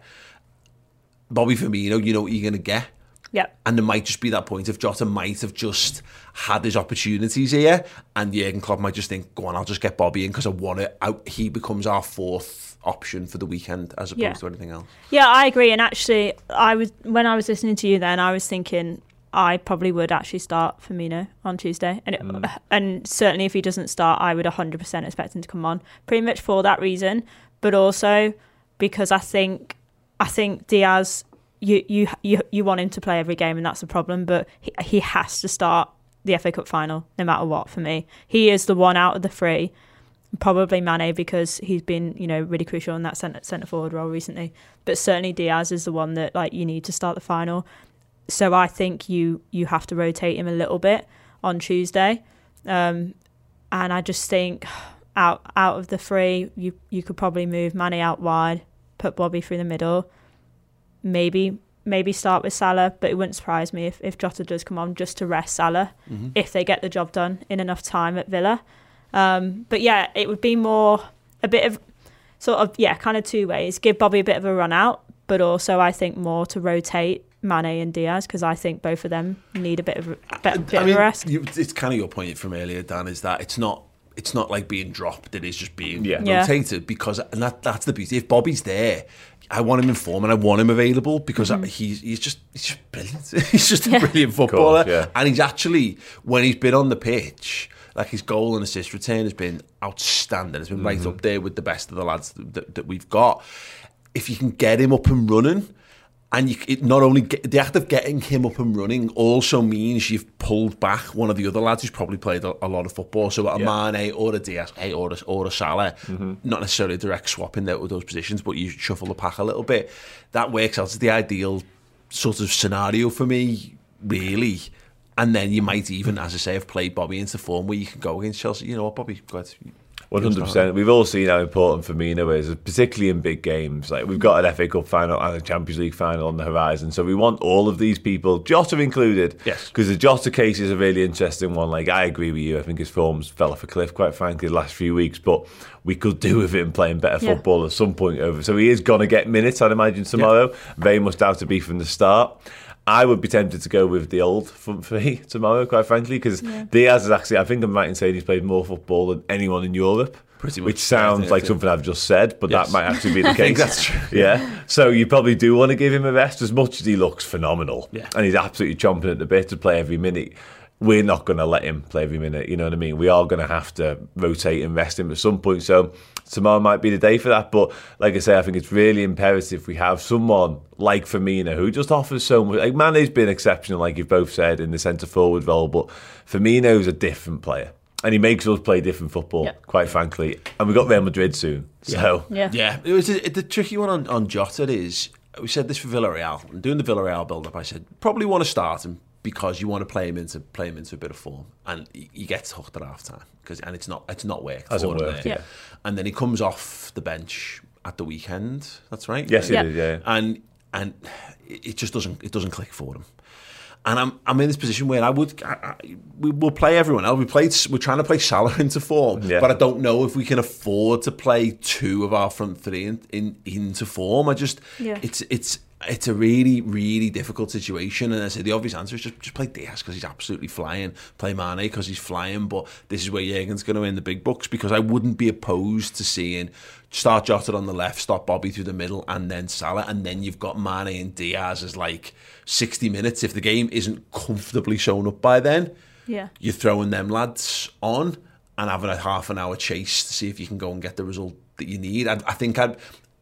Bobby Firmino, you know what you're going to get. Yeah. And there might just be that point of Jota might have just had his opportunities here, and Jurgen Klopp might just think, go on, I'll just get Bobby in because I want it out. He becomes our fourth option for the weekend as opposed yeah. to anything else. Yeah, I agree. And actually, I was when I was listening to you then, I was thinking I probably would actually start Firmino on Tuesday. And it, mm. and certainly if he doesn't start, I would one hundred percent expect him to come on. Pretty much for that reason, but also because I think I think Diaz, you you you, you want him to play every game, and that's the problem. But he, he has to start the F A Cup final no matter what for me. He is the one out of the three. Probably Mane because he's been, you know, really crucial in that centre centre forward role recently. But certainly Diaz is the one that like you need to start the final. So I think you you have to rotate him a little bit on Tuesday. Um, and I just think out out of the three, you you could probably move Mane out wide, put Bobby through the middle. Maybe maybe start with Salah, but it wouldn't surprise me if, if Jota does come on just to rest Salah mm-hmm. if they get the job done in enough time at Villa. Um, but yeah, it would be more a bit of sort of, yeah, kind of two ways. Give Bobby a bit of a run out, but also I think more to rotate Mane and Diaz because I think both of them need a bit of a bit, bit I of mean, a rest. You, it's kind of your point from earlier, Dan, is that it's not it's not like being dropped, it is just being yeah. rotated yeah. because, and that that's the beauty. If Bobby's there, I want him in form and I want him available because mm-hmm. he's he's just he's just brilliant. He's just a yeah. brilliant footballer, course, yeah. and he's actually when he's been on the pitch. Like his goal and assist return has been outstanding. It's been mm-hmm. right up there with the best of the lads that, that we've got. If you can get him up and running, And you, it not only get, the act of getting him up and running also means you've pulled back one of the other lads who's probably played a, a lot of football. So a yeah. Mane or a Diaz or a, or a Salah, mm-hmm. not necessarily a direct swap in there with those positions, but you shuffle the pack a little bit. That works out as the ideal sort of scenario for me, really. And then you might even, as I say, have played Bobby into form where you can go against Chelsea. You know what, Bobby? Go ahead. one hundred percent. We've all seen how important Firmino is, particularly in big games. Like we've got an F A Cup final and a Champions League final on the horizon, so we want all of these people, Jota included. Yes. Because the Jota case is a really interesting one. Like I agree with you. I think his form's fell off a cliff, quite frankly, the last few weeks. But we could do with him playing better yeah. football at some point over. So he is going to get minutes, I'd imagine, tomorrow. Yeah. Very much doubt to be from the start. I would be tempted to go with the old front three tomorrow, quite frankly, because yeah. Diaz is actually, I think I'm right in saying he's played more football than anyone in Europe. Pretty much. Which sounds like something I've just said, but yes. that might actually be the case. I think that's true. Yeah. So you probably do want to give him a rest, as much as he looks phenomenal. Yeah. And he's absolutely chomping at the bit to play every minute. We're not going to let him play every minute, you know what I mean? We are going to have to rotate and rest him at some point. So tomorrow might be the day for that. But like I say, I think it's really imperative we have someone like Firmino who just offers so much. Like Mane's been exceptional, like you've both said, in the centre-forward role, but Firmino's a different player. And he makes us play different football, yep. quite frankly. And we've got Real Madrid soon. So Yeah. Yeah. It was a, the tricky one on, on Jota is, we said this for Villarreal. And doing the Villarreal build-up, I said, probably want to start him because you want to play him into play him into a bit of form. And he gets hooked at half-time. Because, and it's not it's not worked. Hasn't worked, yeah. And then he comes off the bench at the weekend. That's right? Yes, he yeah. did, yeah. And and it just doesn't it doesn't click for him. And I'm I'm in this position where I would I, I, we will play everyone else. We played we're trying to play Salah into form, yeah. but I don't know if we can afford to play two of our front three in, in into form. I just yeah. it's it's it's a really really difficult situation. And I say the obvious answer is just just play Diaz because he's absolutely flying. Play Mane because he's flying. But this is where Jurgen's going to win the big bucks because I wouldn't be opposed to seeing start Jota on the left, start Bobby through the middle, and then Salah, and then you've got Mane and Diaz as like sixty minutes. If the game isn't comfortably shown up by then, yeah, you're throwing them lads on and having a half an hour chase to see if you can go and get the result that you need. I, I think I'd,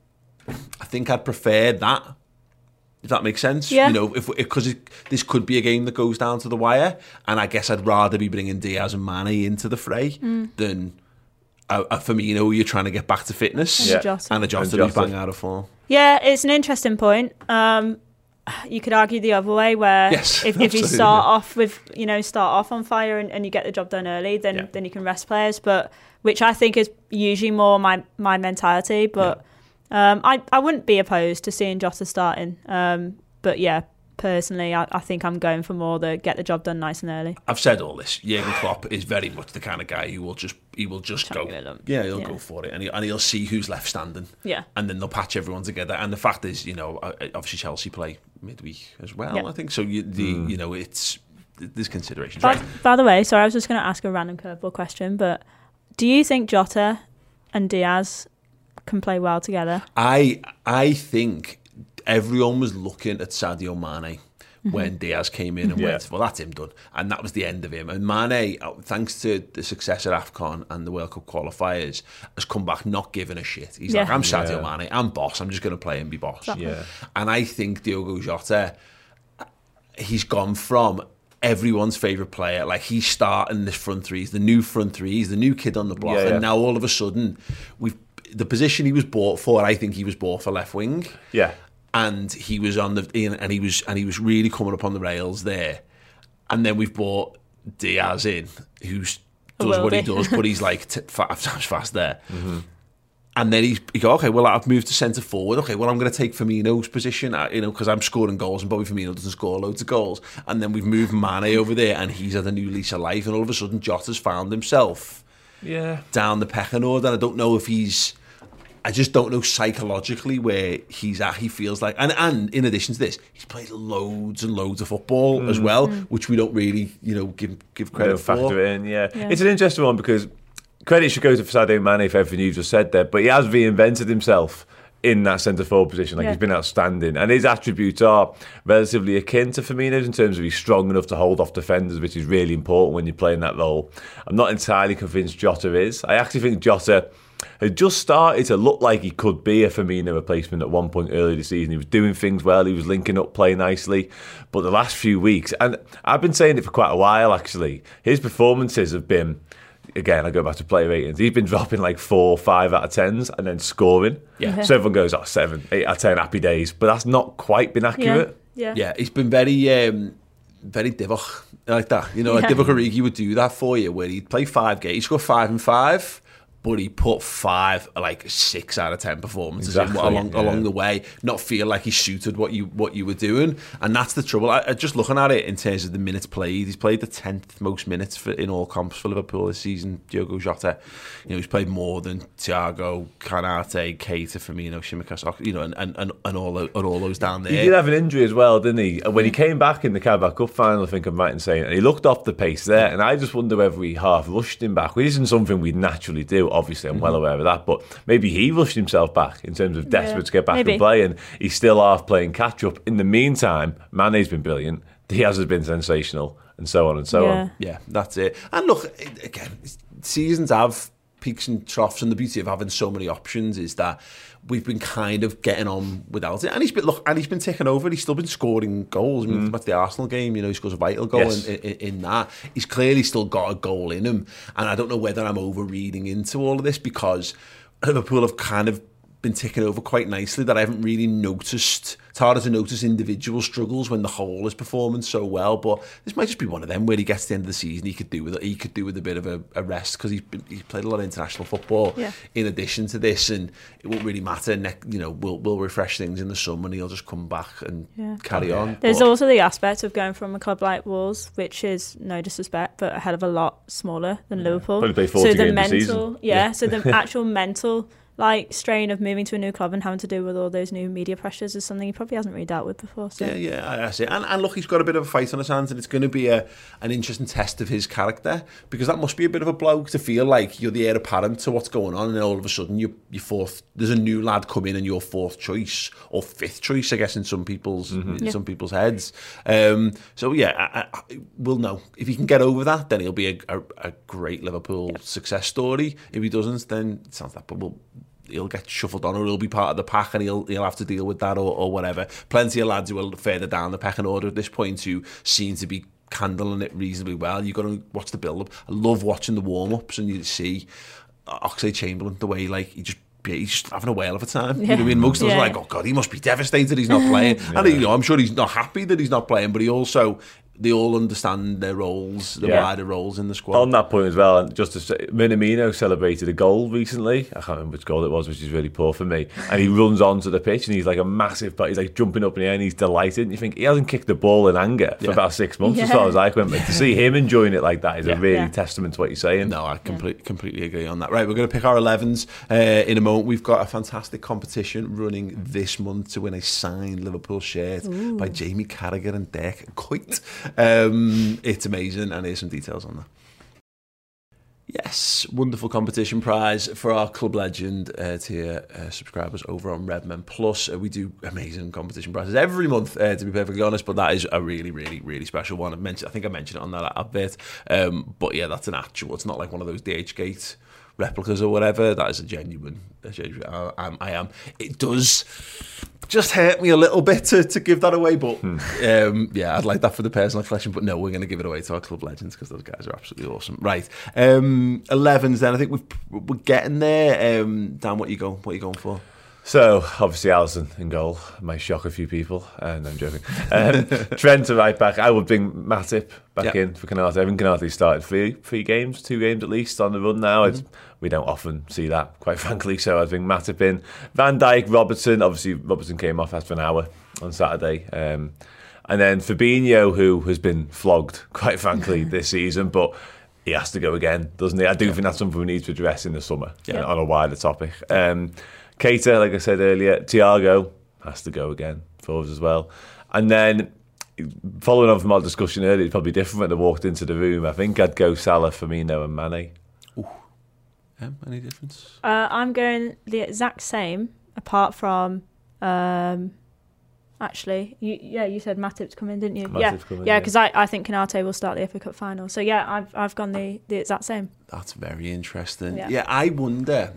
I think I'd prefer that. If that makes sense, yeah. you know, if because this could be a game that goes down to the wire, and I guess I'd rather be bringing Diaz and Mane into the fray mm. than a, a Firmino you're trying to get back to fitness and yeah. a Jota, and a Jota who's bang out of form. Yeah, it's an interesting point. Um, you could argue the other way, where yes, if, if you start off with, you know, start off on fire and, and you get the job done early, then yeah. then you can rest players. But which I think is usually more my my mentality. But yeah. Um, I, I wouldn't be opposed to seeing Jota starting. Um, but yeah, personally, I, I think I'm going for more the get the job done nice and early. I've said all this. Jurgen Klopp is very much the kind of guy who will just he will just Chuck go. Yeah, he'll yeah. go for it, and, he, and he'll see who's left standing. Yeah, and then they'll patch everyone together. And the fact is, you know, obviously Chelsea play midweek as well. Yeah. I think so. You, the mm. you know, it's there's considerations. By, right? by the way, sorry, I was just going to ask a random curveball question, but do you think Jota and Diaz can play well together? I I think everyone was looking at Sadio Mane mm-hmm. when Diaz came in and yeah. went, well, that's him done. And that was the end of him. And Mane, thanks to the success at AFCON and the World Cup qualifiers, has come back not giving a shit. He's yeah. like, I'm Sadio yeah. Mane, I'm boss, I'm just going to play and be boss. Yeah. And I think Diogo Jota, he's gone from everyone's favourite player, like he's starting this front three, he's the new front three, he's the new kid on the block, yeah, yeah. and now all of a sudden, we've the position he was bought for, I think he was bought for left wing. Yeah. And he was on the and he was and he was really coming up on the rails there. And then we've bought Diaz in, who does what he does, but he's like t- five times fast there. Mm-hmm. And then he's, he go, okay, well, I've moved to centre forward. Okay, well, I'm going to take Firmino's position, you know, because I'm scoring goals and Bobby Firmino doesn't score loads of goals. And then we've moved Mane over there, and he's had a new lease of life. And all of a sudden, Jota's found himself yeah. down the pecking order. And I don't know if he's. I just don't know psychologically where he's at. He feels like, and, and in addition to this, he's played loads and loads of football mm. as well, mm. which we don't really, you know, give give credit for. Factor in, yeah. yeah. It's an interesting one because credit should go to Sadio Mane for everything you've just said there, but he has reinvented himself in that centre forward position. Like yeah. he's been outstanding, and his attributes are relatively akin to Firmino's in terms of he's strong enough to hold off defenders, which is really important when you're playing that role. I'm not entirely convinced Jota is. I actually think Jota had just started to look like he could be a Firmino replacement at one point earlier this season. He was doing things well, he was linking up, playing nicely. But the last few weeks, and I've been saying it for quite a while actually, his performances have been, again, I go back to player ratings, he's been dropping like four, five out of tens and then scoring. Yeah. So everyone goes, oh, seven, eight out of ten, happy days. But that's not quite been accurate. Yeah, yeah. yeah he's been very, um, very Divock, like that. You know, like yeah. Divock Origi would do that for you, where he'd play five games, he'd score five and five, but he put five, like six out of ten performances exactly, in, along yeah. along the way, not feel like he suited what you what you were doing, and that's the trouble. I, I just looking at it in terms of the minutes played, he's played the tenth most minutes for, in all comps for Liverpool this season. Diogo Jota, you know, he's played more than Thiago, Kanate, Keita, Firmino, Tsimikas, you know, and and, and, and all and all those down there. He did have an injury as well, didn't he? When he came back in the Carabao Cup final, I think I'm right in saying, and he looked off the pace there, and I just wonder whether he half rushed him back, which isn't something we naturally do. Obviously, I'm well aware of that, but maybe he rushed himself back in terms of desperate yeah, to get back maybe. and play, and he's still half playing catch up. In the meantime, Mane's been brilliant, Diaz has been sensational, and so on and so yeah. on. Yeah, that's it. And look, again, seasons have peaks and troughs, and the beauty of having so many options is that we've been kind of getting on without it. And he's been look, and he's been taking over. He's still been scoring goals. I mean, mm. that's the Arsenal game. You know, he scores a vital goal yes. in, in, in that. He's clearly still got a goal in him. And I don't know whether I'm over reading into all of this, because Liverpool have kind of been ticking over quite nicely, that I haven't really noticed. It's harder to notice individual struggles when the whole is performing so well, but this might just be one of them where he gets to the end of the season, he could do with he could do with a bit of a, a rest, because he's been, he's played a lot of international football yeah. in addition to this, and it won't really matter. Ne- you know, we'll we'll refresh things in the summer, and he'll just come back and yeah. carry on. There's but, also the aspect of going from a club like Wolves, which is, no disrespect, but a hell of a lot smaller than yeah. Liverpool. Probably play forty so the games mental, a season. Yeah, yeah. So the actual mental like strain of moving to a new club and having to deal with all those new media pressures is something he probably hasn't really dealt with before. So. Yeah, yeah, that's it. And, and look, he's got a bit of a fight on his hands, and it's going to be a an interesting test of his character, because that must be a bit of a blow to feel like you're the heir apparent to what's going on, and then all of a sudden you you fourth. There's a new lad come in, and you're fourth choice or fifth choice, I guess, in some people's mm-hmm. in yeah. some people's heads. Um, so yeah, I, I, we'll know if he can get over that. Then he'll be a, a, a great Liverpool yeah. success story. If he doesn't, then it sounds like, but we'll. He'll get shuffled on, or he'll be part of the pack, and he'll he'll have to deal with that, or, or whatever. Plenty of lads who are further down the pecking order at this point who seem to be handling it reasonably well. You've got to watch the build-up. I love watching the warm-ups, and you see Oxlade-Chamberlain, the way like he just he's just having a whale of a time. Yeah. You know what I mean? Most of us yeah. are like, oh God, he must be devastated he's not playing. yeah. And you know, I'm sure he's not happy that he's not playing, but he also, they all understand their roles, the yeah. wider roles in the squad. On that point as well, and just to say, Minamino celebrated a goal recently. I can't remember which goal it was, which is really poor for me. And he runs onto the pitch, and he's like a massive, but he's like jumping up in the air, and he's delighted. And you think he hasn't kicked the ball in anger for yeah. about six months, yeah. as far as I can remember. To see him enjoying it like that is yeah. a really yeah. testament to what you're saying. No, I complete, yeah. completely agree on that. Right, we're going to pick our elevens uh, in a moment. We've got a fantastic competition running this month to win a signed Liverpool shirt Ooh. by Jamie Carragher and Dirk Kuyt. Um, it's amazing, and here's some details on that. Yes, wonderful competition prize for our Club Legend uh, tier uh, subscribers over on Redmen Plus. Uh, we do amazing competition prizes every month, uh, to be perfectly honest, but that is a really, really, really special one. I mentioned, I think I mentioned it on that advert, um, but yeah, that's an actual. It's not like one of those D H Gate replicas or whatever. That is a genuine. A genuine I, I, I am. It does just hurt me a little bit to, to give that away, but hmm. um, yeah, I'd like that for the personal collection. But no, we're going to give it away to our Club Legends, because those guys are absolutely awesome. Right, um, elevens. Then I think we've, we're getting there. Um, Dan, what are you going? What are you going for? So, obviously, Alisson in goal might shock a few people. Uh, no, I'm joking. Um, Trent to right back. I would bring Matip back yeah. in for Konate. I think Konate started three, three games, two games at least on the run now. Mm-hmm. We don't often see that, quite frankly. So, I think Matip in. Van Dijk, Robertson. Obviously, Robertson came off after an hour on Saturday. Um, and then Fabinho, who has been flogged, quite frankly, this season. But he has to go again, doesn't he? I do yeah. think that's something we need to address in the summer yeah. on a wider topic. Um, Keita, like I said earlier, Thiago has to go again for us as well. And then, following on from our discussion earlier, it's probably different when they walked into the room. I think I'd go Salah, Firmino and Mane. Ooh. Um, any difference? Uh, I'm going the exact same, apart from... Um, actually, you, yeah, you said Matip to come in, didn't you? Matip yeah, come in, yeah, because yeah. I, I think Konate will start the F A Cup final. So yeah, I've I've gone the, the exact same. That's very interesting. Yeah, yeah I wonder...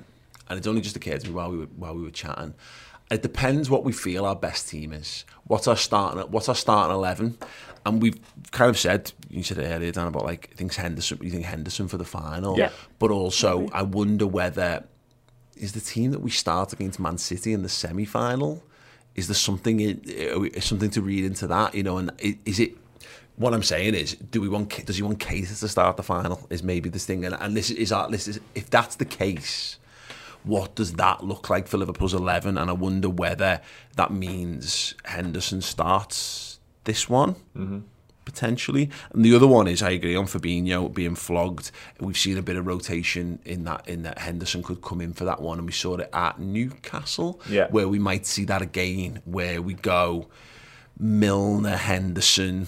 and it's only just occurred to me while we were while we were chatting. It depends what we feel our best team is. What's our starting? What's our starting eleven? And we've kind of said, you said it earlier, Dan, about like, I think Henderson, you think Henderson for the final. Yeah. But also, I wonder whether, is the team that we start against Man City in the semi-final, is there something in, something to read into that? You know, and is it, what I'm saying is, do we want, does he want Keita to start the final? Is maybe this thing, and, and this is our, this is, if that's the case, what does that look like for Liverpool's eleven? And I wonder whether that means Henderson starts this one, mm-hmm. potentially. And the other one is, I agree on Fabinho being flogged. We've seen a bit of rotation in that, in that Henderson could come in for that one, and we saw it at Newcastle, yeah. where we might see that again, where we go Milner, Henderson,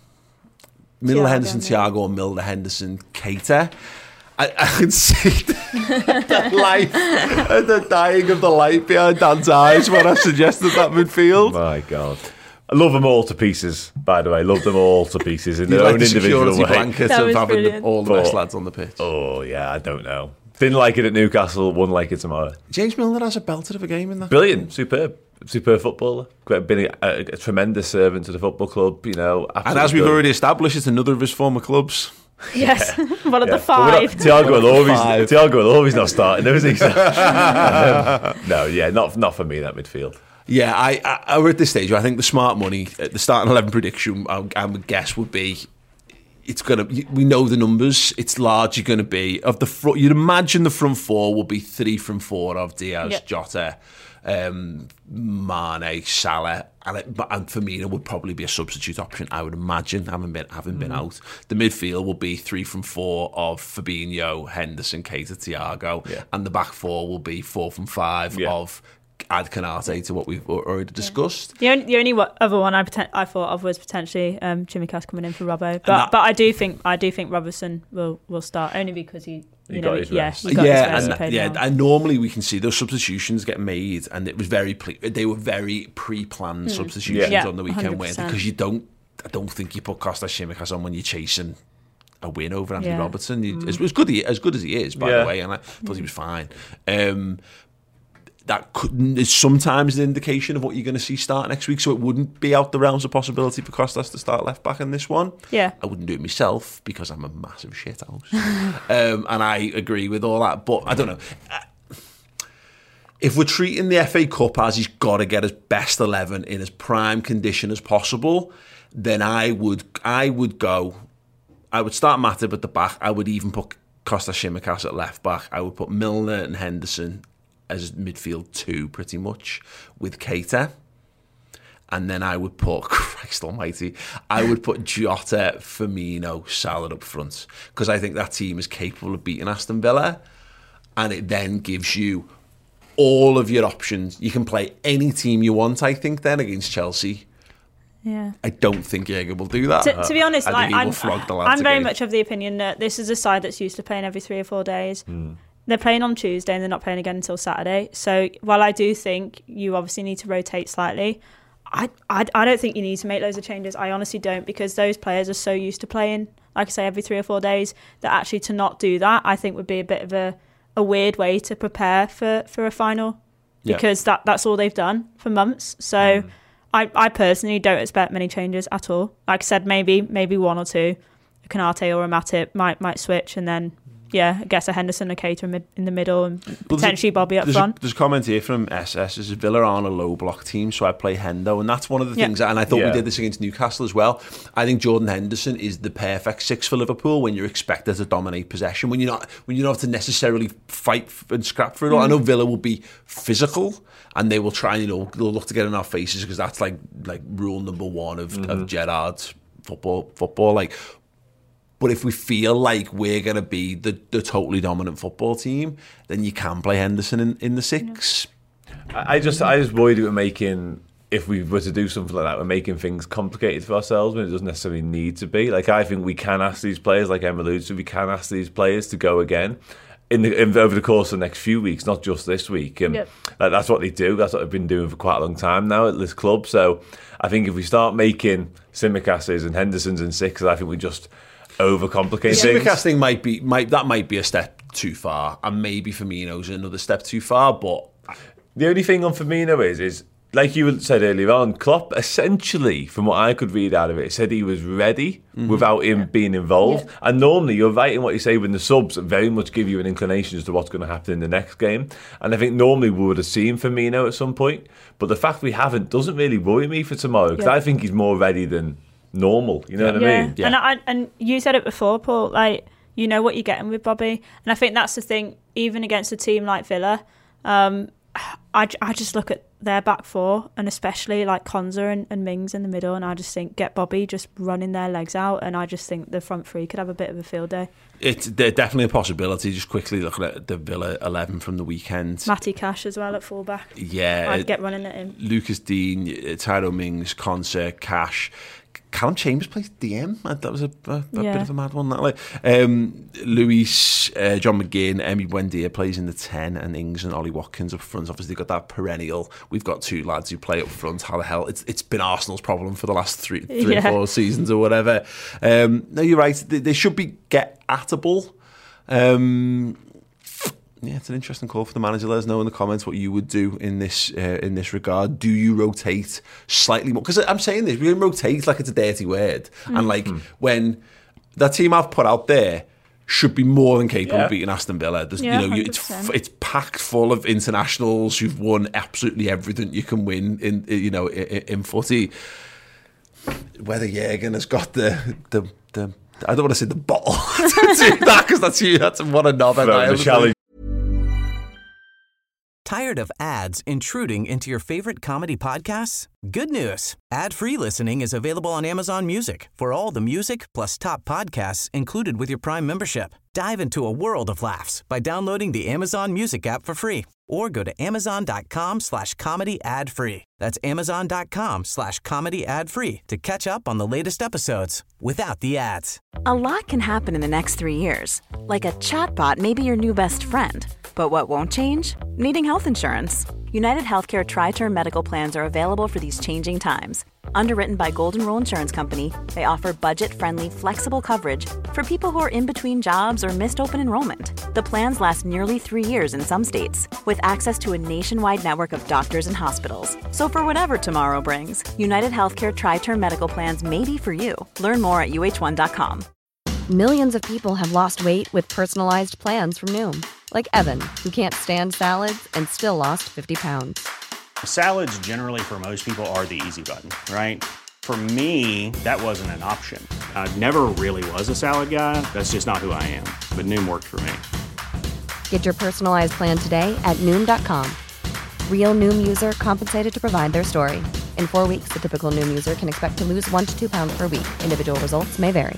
Milner, Henderson, Thiago, or Milner, Henderson, Keita. I, I can see the, the life, the dying of the light behind Dan's eyes when I suggested that midfield. My God. I love them all to pieces, by the way. Love them all to pieces in You'd their like own the individual security way. blanket That of was having brilliant. all the But- best lads on the pitch. Oh, yeah, I don't know. Didn't like it at Newcastle, wouldn't like it tomorrow. James Milner has a belter of a game in that. Brilliant, superb. Superb footballer. Been a, a, a tremendous servant to the football club, you know. And as we've good. already established, it's another of his former clubs. Yes, one of Yeah. the five. Thiago Ilovi's Five. Thiago Ilovi's not starting, though, is he? So, um, no, yeah, not not for me, that midfield. Yeah, I, I, we're at this stage where I think the smart money, at the starting eleven prediction, I, I would guess would be, it's gonna. We know the numbers. It's largely going to be of the front. You'd imagine the front four will be three from four of Diaz, Yeah. Jota, um, Mane, Salah, and, it, and Firmino would probably be a substitute option. I would imagine, having been having been out, the midfield will be three from four of Fabinho, Henderson, Keita, Thiago, Yeah. and the back four will be four from five Yeah. of. Add Canate to what we've already discussed. The only, the only wa- other one I poten- I thought of was potentially um, Jimmy Cass coming in for Robbo, but that- but I do think I do think Robertson will, will start only because he you He know got his yeah rest. he got yeah, his rest, and he played yeah, well. and normally we can see those substitutions get made, and it was very ple- they were very pre-planned substitutions Yeah, on the weekend, weren't they? one hundred percent. Because you don't, I don't think you put Kostas Tsimikas on when you're chasing a win over Anthony Yeah. Robertson. You, as, as good as good as he is, by Yeah. the way, and I thought he was fine. Um, that could, is sometimes an indication of what you're going to see start next week. So it wouldn't be out the realms of possibility for Kostas to start left back in this one. Yeah. I wouldn't do it myself because I'm a massive shithouse. um, and I agree with all that. But I don't know. If we're treating the F A Cup as he's got to get his best eleven in as prime condition as possible, then I would I would go. I would start Matip at the back. I would even put Kostas Tsimikas at left back. I would put Milner and Henderson as midfield two, pretty much, with Keita. And then I would put, Christ almighty, I would put Jota, Firmino, Salah up front. Because I think that team is capable of beating Aston Villa. And it then gives you all of your options. You can play any team you want, I think, then, against Chelsea. Yeah. I don't think Jäger will do that. To, to be honest, I think like, he will I'm, flog the lads I'm very again. much of the opinion that this is a side that's used to playing every three or four days. Mm. They're playing on Tuesday and they're not playing again until Saturday. So while I do think you obviously need to rotate slightly, I, I, I don't think you need to make loads of changes. I honestly don't, because those players are so used to playing, like I say, every three or four days, that actually to not do that, I think would be a bit of a, a weird way to prepare for, for a final, Yeah. because that, that's all they've done for months. So mm. I, I personally don't expect many changes at all. Like I said, maybe maybe one or two, a Canate or a Matip might might switch, and then yeah, I guess a Henderson, a Keita in, mid, in the middle, and Well, potentially a, Bobby up there's front. A, there's a comment here from S S. Is Villa aren't a low block team, so I play Hendo, and that's one of the Yeah. things. And I thought Yeah. we did this against Newcastle as well. I think Jordan Henderson is the perfect six for Liverpool when you're expected to dominate possession, when you're not when you don't have to necessarily fight and scrap for it all. Mm. I know Villa will be physical, and they will try, you know, they'll look to get in our faces, because that's like like rule number one of, mm-hmm. of Gerrard's football. Football, like. But if we feel like we're going to be the, the totally dominant football team, then you can play Henderson in, in the six. I just, I just worried we were making, if we were to do something like that, we're making things complicated for ourselves when it doesn't necessarily need to be. Like, I think we can ask these players, like Emma alluded to, we can ask these players to go again in, the, in over the course of the next few weeks, not just this week. And Yep. that, that's what they do. That's what they've been doing for quite a long time now at this club. So I think if we start making Tsimikas and Hendersons and sixes, I think we just overcomplicate The things. Tsimikas thing might be might that might be a step too far, and maybe Firmino's another step too far. But the only thing on Firmino is, is like you said earlier on, Klopp essentially, from what I could read out of it, said he was ready mm-hmm. without him yeah. being involved. Yeah. And normally, you're right in what you say when the subs very much give you an inclination as to what's going to happen in the next game. And I think normally we would have seen Firmino at some point, but the fact we haven't doesn't really worry me for tomorrow, because yeah. I think he's more ready than normal. You know what yeah. I mean? Yeah. And I, and you said it before, Paul. Like, you know what you're getting with Bobby, and I think that's the thing. Even against a team like Villa, um, I, I just look at their back four, and especially like Konza and, and Mings in the middle, and I just think get Bobby just running their legs out, and I just think the front three could have a bit of a field day. It's definitely a possibility. Just quickly looking at the Villa eleven from the weekend. Matty Cash as well at fullback. Yeah, I'd get running at him. Lucas Dean, Tyrone Mings, Konza, Cash. Callum Chambers plays D M. That was a, a, a yeah. bit of a mad one. That like um, Luis, uh, John McGinn, Emi Buendia plays in the ten, and Ings and Ollie Watkins up front. Obviously, they've got that perennial. We've got two lads who play up front. How the hell? It's it's been Arsenal's problem for the last three, three yeah. or four seasons or whatever. Um, no, you're right. They, they should be get atable. Um, Yeah, it's an interesting call for the manager. Let us know in the comments what you would do in this uh, in this regard. Do you rotate slightly more? Because I'm saying this, we rotate like it's a dirty word. Mm. And like mm. when that team I've put out there should be more than capable yeah. of beating Aston Villa. There's, yeah, you know, it's it's packed full of internationals who've won absolutely everything you can win in you know in, in footy. Whether Jürgen has got the the the I don't want to say the bottle to do that, because that's you. That's what a knob. Tired of ads intruding into your favorite comedy podcasts? Good news. Ad-free listening is available on Amazon Music for all the music plus top podcasts included with your Prime membership. Dive into a world of laughs by downloading the Amazon Music app for free or go to amazon.com slash comedy ad free. That's amazon.com slash comedy ad free to catch up on the latest episodes without the ads. A lot can happen in the next three years. Like a chatbot may be your new best friend. But what won't change? Needing health insurance. United Healthcare Tri-Term Medical Plans are available for these changing times. Underwritten by Golden Rule Insurance Company, they offer budget-friendly, flexible coverage for people who are in between jobs or missed open enrollment. The plans last nearly three years in some states, with access to a nationwide network of doctors and hospitals. So for whatever tomorrow brings, United Healthcare Tri-Term Medical Plans may be for you. Learn more at U H one dot com. Millions of people have lost weight with personalized plans from Noom. Like Evan, who can't stand salads and still lost fifty pounds. Salads generally for most people are the easy button, right? For me, that wasn't an option. I never really was a salad guy. That's just not who I am. But Noom worked for me. Get your personalized plan today at Noom dot com. Real Noom user compensated to provide their story. In four weeks, the typical Noom user can expect to lose one to two pounds per week. Individual results may vary.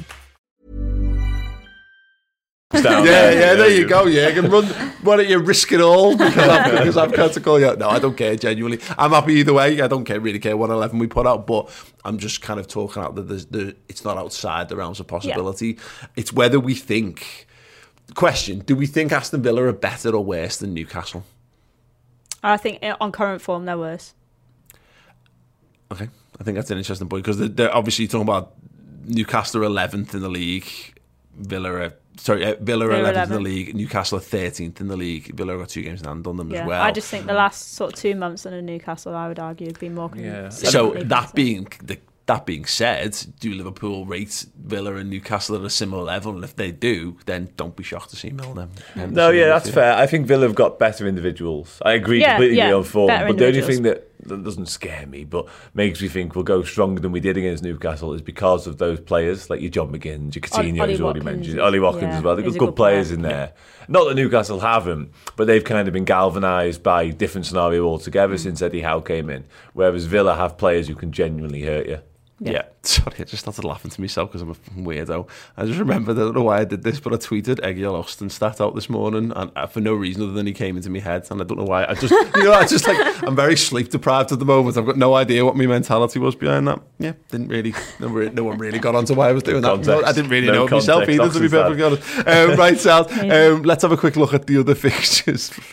Yeah, yeah, there you go. Yeah, can run. Why don't you risk it all because I've, because I've got to call you out? No, I don't care. Genuinely, I'm happy either way. I don't care, really care what eleven we put out, but I'm just kind of talking out that there's the. It's not outside the realms of possibility. Yeah. It's whether we think. Question: do we think Aston Villa are better or worse than Newcastle? I think on current form they're worse. Okay, I think that's an interesting point because they're, they're obviously talking about Newcastle are eleventh in the league, Villa are. Sorry, uh, Villa are eleventh in the league. Newcastle are thirteenth in the league. Villa have got two games in hand on them yeah, as well. I just think the last sort of two months under Newcastle, I would argue, have been more. Yeah. So that being the, that being said, do Liverpool rate Villa and Newcastle at a similar level? And if they do, then don't be shocked to see Mill them. No, yeah, that's fair. I think Villa have got better individuals. I agree yeah, completely yeah, on form. But the only thing that, that doesn't scare me, but makes me think we'll go stronger than we did against Newcastle is because of those players, like your John McGinn, your Coutinho, who's already mentioned, Ollie Watkins yeah, as well. They've got good, good players player. in there. Not that Newcastle have them, but they've kind of been galvanised by a different scenario altogether mm. since Eddie Howe came in. Whereas Villa have players who can genuinely hurt you. Yeah. yeah, sorry, I just started laughing to myself because I'm a weirdo. I just remembered, I don't know why I did this, but I tweeted Egil Austin stat out this morning, and uh, for no reason other than he came into my head, and I don't know why. I just, you know, I just like, I'm very sleep deprived at the moment. I've got no idea what my mentality was behind that. Yeah, didn't really, no, no one really got onto why I was doing no that. No, I didn't really no know it myself either, to be perfectly honest. Um, right, Sal, um, let's have a quick look at the other fixtures.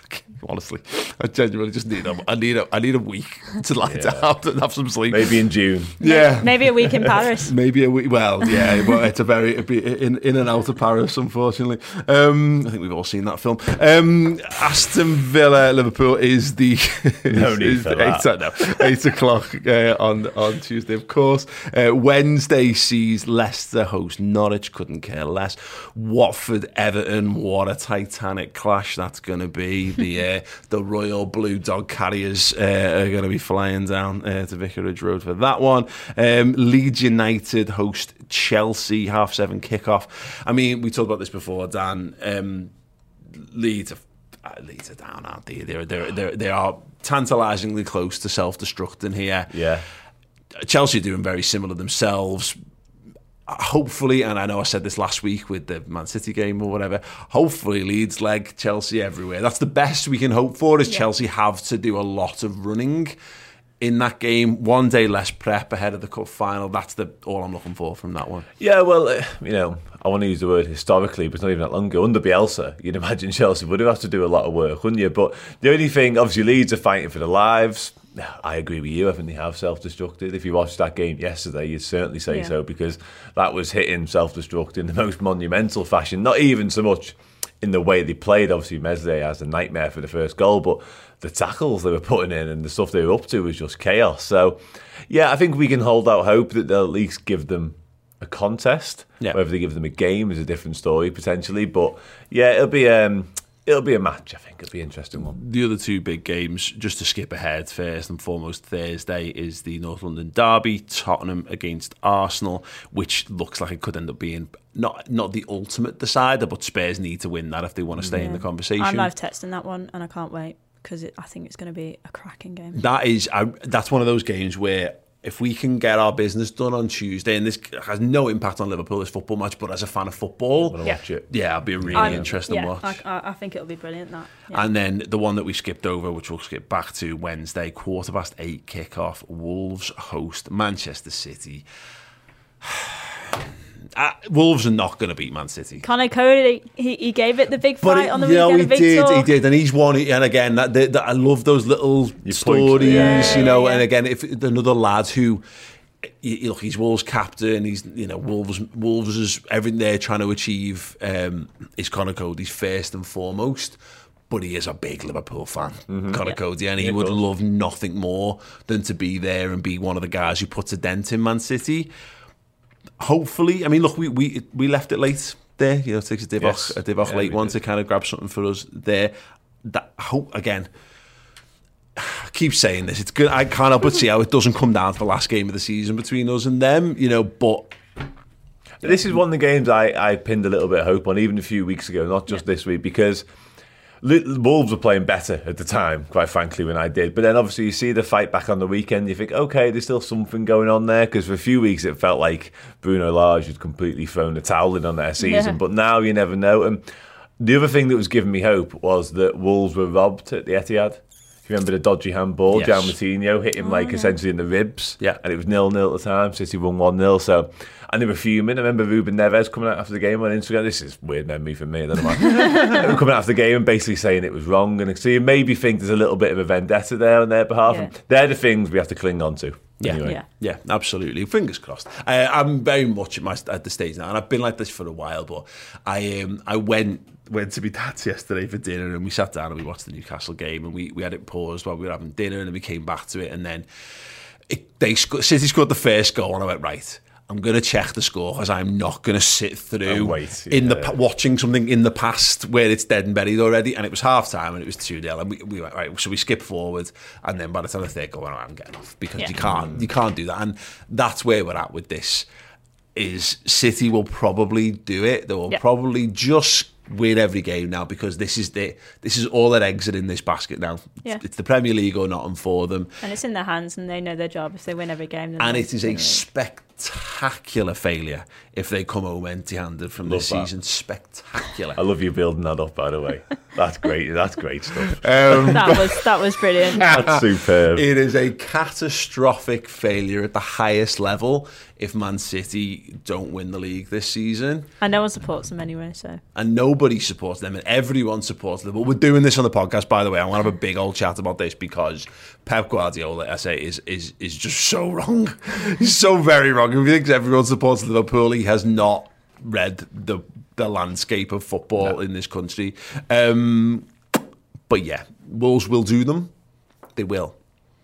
honestly. I genuinely just need a, I need a, I need a week to lie Yeah. down and have some sleep. Maybe in June. Yeah. Maybe a week in Paris. Maybe a week. Well, yeah, but it's a very it'd be in in and out of Paris, unfortunately. Um, I think we've all seen that film. Um, Aston Villa Liverpool is the No is, need is for the eight, that. no, eight o'clock uh, on on Tuesday, of course. Uh, Wednesday sees Leicester host Norwich. Couldn't care less. Watford Everton. What a titanic clash that's going to be. The uh, the Royal Blue Dog Carriers uh, are going to be flying down uh, to Vicarage Road for that one. Um, Leeds United host Chelsea, half seven kickoff. I mean, we talked about this before, Dan. Um, Leeds, are, uh, Leeds are down, aren't they? They're, they're, they're, they are tantalisingly close to self-destructing here. Yeah. Chelsea are doing very similar themselves. Hopefully, and I know I said this last week with the Man City game or whatever, hopefully Leeds leg Chelsea everywhere. That's the best we can hope for, is yeah. Chelsea have to do a lot of running in that game. One day less prep ahead of the cup final. That's the all I'm looking for from that one. Yeah, well, uh, you know, I want to use the word historically, but it's not even that long ago. Under Bielsa, you'd imagine Chelsea would have to do a lot of work, wouldn't you? But the only thing, obviously, Leeds are fighting for their lives. I agree with you. I think they have self-destructed. If you watched that game yesterday, you'd certainly say yeah. so, because that was hitting self-destruct in the most monumental fashion. Not even so much in the way they played. Obviously, Meslier has a nightmare for the first goal, but the tackles they were putting in and the stuff they were up to was just chaos. So, yeah, I think we can hold out hope that they'll at least give them a contest. Yeah. Whether they give them a game is a different story, potentially. But, yeah, it'll be... Um, It'll be a match, I think. It'll be an interesting one. The other two big games, just to skip ahead, first and foremost, Thursday is the North London derby, Tottenham against Arsenal, which looks like it could end up being not not the ultimate decider, but Spurs need to win that if they want to stay yeah. in the conversation. I'm live texting that one, and I can't wait, because I think it's going to be a cracking game. That is, I, that's one of those games where if we can get our business done on Tuesday, and this has no impact on Liverpool, this football match, but as a fan of football, yeah, watch it. yeah, it'll be a really I'm, interesting yeah, watch. I, I think it'll be brilliant, that. Yeah. And then the one that we skipped over, which we'll skip back to, Wednesday, quarter past eight kickoff, Wolves host Manchester City. Uh, Wolves are not going to beat Man City. Conor Cody, he, he gave it the big fight it, on the you know, weekend. he a big did, talk. he did, and he's won it. And again, that, that, that I love those little Your stories, yeah, you know. yeah. And again, if another lad who, you, look, he's Wolves captain. He's you know Wolves. Wolves is everything they're trying to achieve. Um, is Conor Cody's first and foremost. But he is a big Liverpool fan, mm-hmm. Conor yeah. Cody, and he yeah, would love nothing more than to be there and be one of the guys who puts a dent in Man City. Hopefully, I mean, look, we we, we left it late there. You know, it takes a Divock, yes. a Divock yeah, late one did. to kind of grab something for us there. That hope again. I keep saying this. It's good. I can't help but see how it doesn't come down to the last game of the season between us and them. You know, but this is one of the games I, I pinned a little bit of hope on, even a few weeks ago, not just yeah. this week, because Wolves were playing better at the time, quite frankly, when I did. But then obviously you see the fight back on the weekend, you think, okay, there's still something going on there, because for a few weeks it felt like Bruno Lage had completely thrown the towel in on their season. Yeah. But now you never know. And the other thing that was giving me hope was that Wolves were robbed at the Etihad. If you remember the dodgy handball, yes. João Moutinho hit him oh, like yeah. essentially in the ribs, yeah. and it was nil nil at the time. City won one nil, so and they were fuming. I remember Ruben Neves coming out after the game on Instagram. This is weird memory for me. I don't know why. Coming out after the game and basically saying it was wrong, and so you maybe think there's a little bit of a vendetta there on their behalf. Yeah. And they're the things we have to cling on to. Yeah, anyway. yeah, yeah, absolutely. Fingers crossed. I, I'm very much at my at the stage now, and I've been like this for a while. But I um, I went went to my dad's yesterday for dinner, and we sat down and we watched the Newcastle game, and we, we had it paused while we were having dinner, and then we came back to it, and then it, they sc- City scored the first goal, and I went, right, I'm going to check the score, because I'm not going to sit through wait, yeah. in the watching something in the past where it's dead and buried already. And it was half time and it was two nil, and we, we went, right, so we skipped forward, and then by the time the third goal, I'm getting off, because yeah. you can't you can't do that. And that's where we're at with this. Is City will probably do it. They will yeah. probably just win every game now, because this is the this is all their eggs are in this basket now. Yeah. It's the Premier League or not, and for them, and it's in their hands, and they know their job. If they win every game, then and it is a spectacular spectacular failure if they come home empty-handed from Love this that. season. Spectacular. I love you building that up, by the way. That's great. That's great stuff. Um, That was that was brilliant. That's superb. It is a catastrophic failure at the highest level if Man City don't win the league this season. And no one supports them anyway, so. And nobody supports them, and everyone supports them. But we're doing this on the podcast, by the way. I want to have a big old chat about this because Pep Guardiola, I say, is is is just so wrong. He's so very wrong. If he thinks everyone supports Liverpool, he has not read the the landscape of football no. in this country. Um, but yeah, Wolves will do them. They will.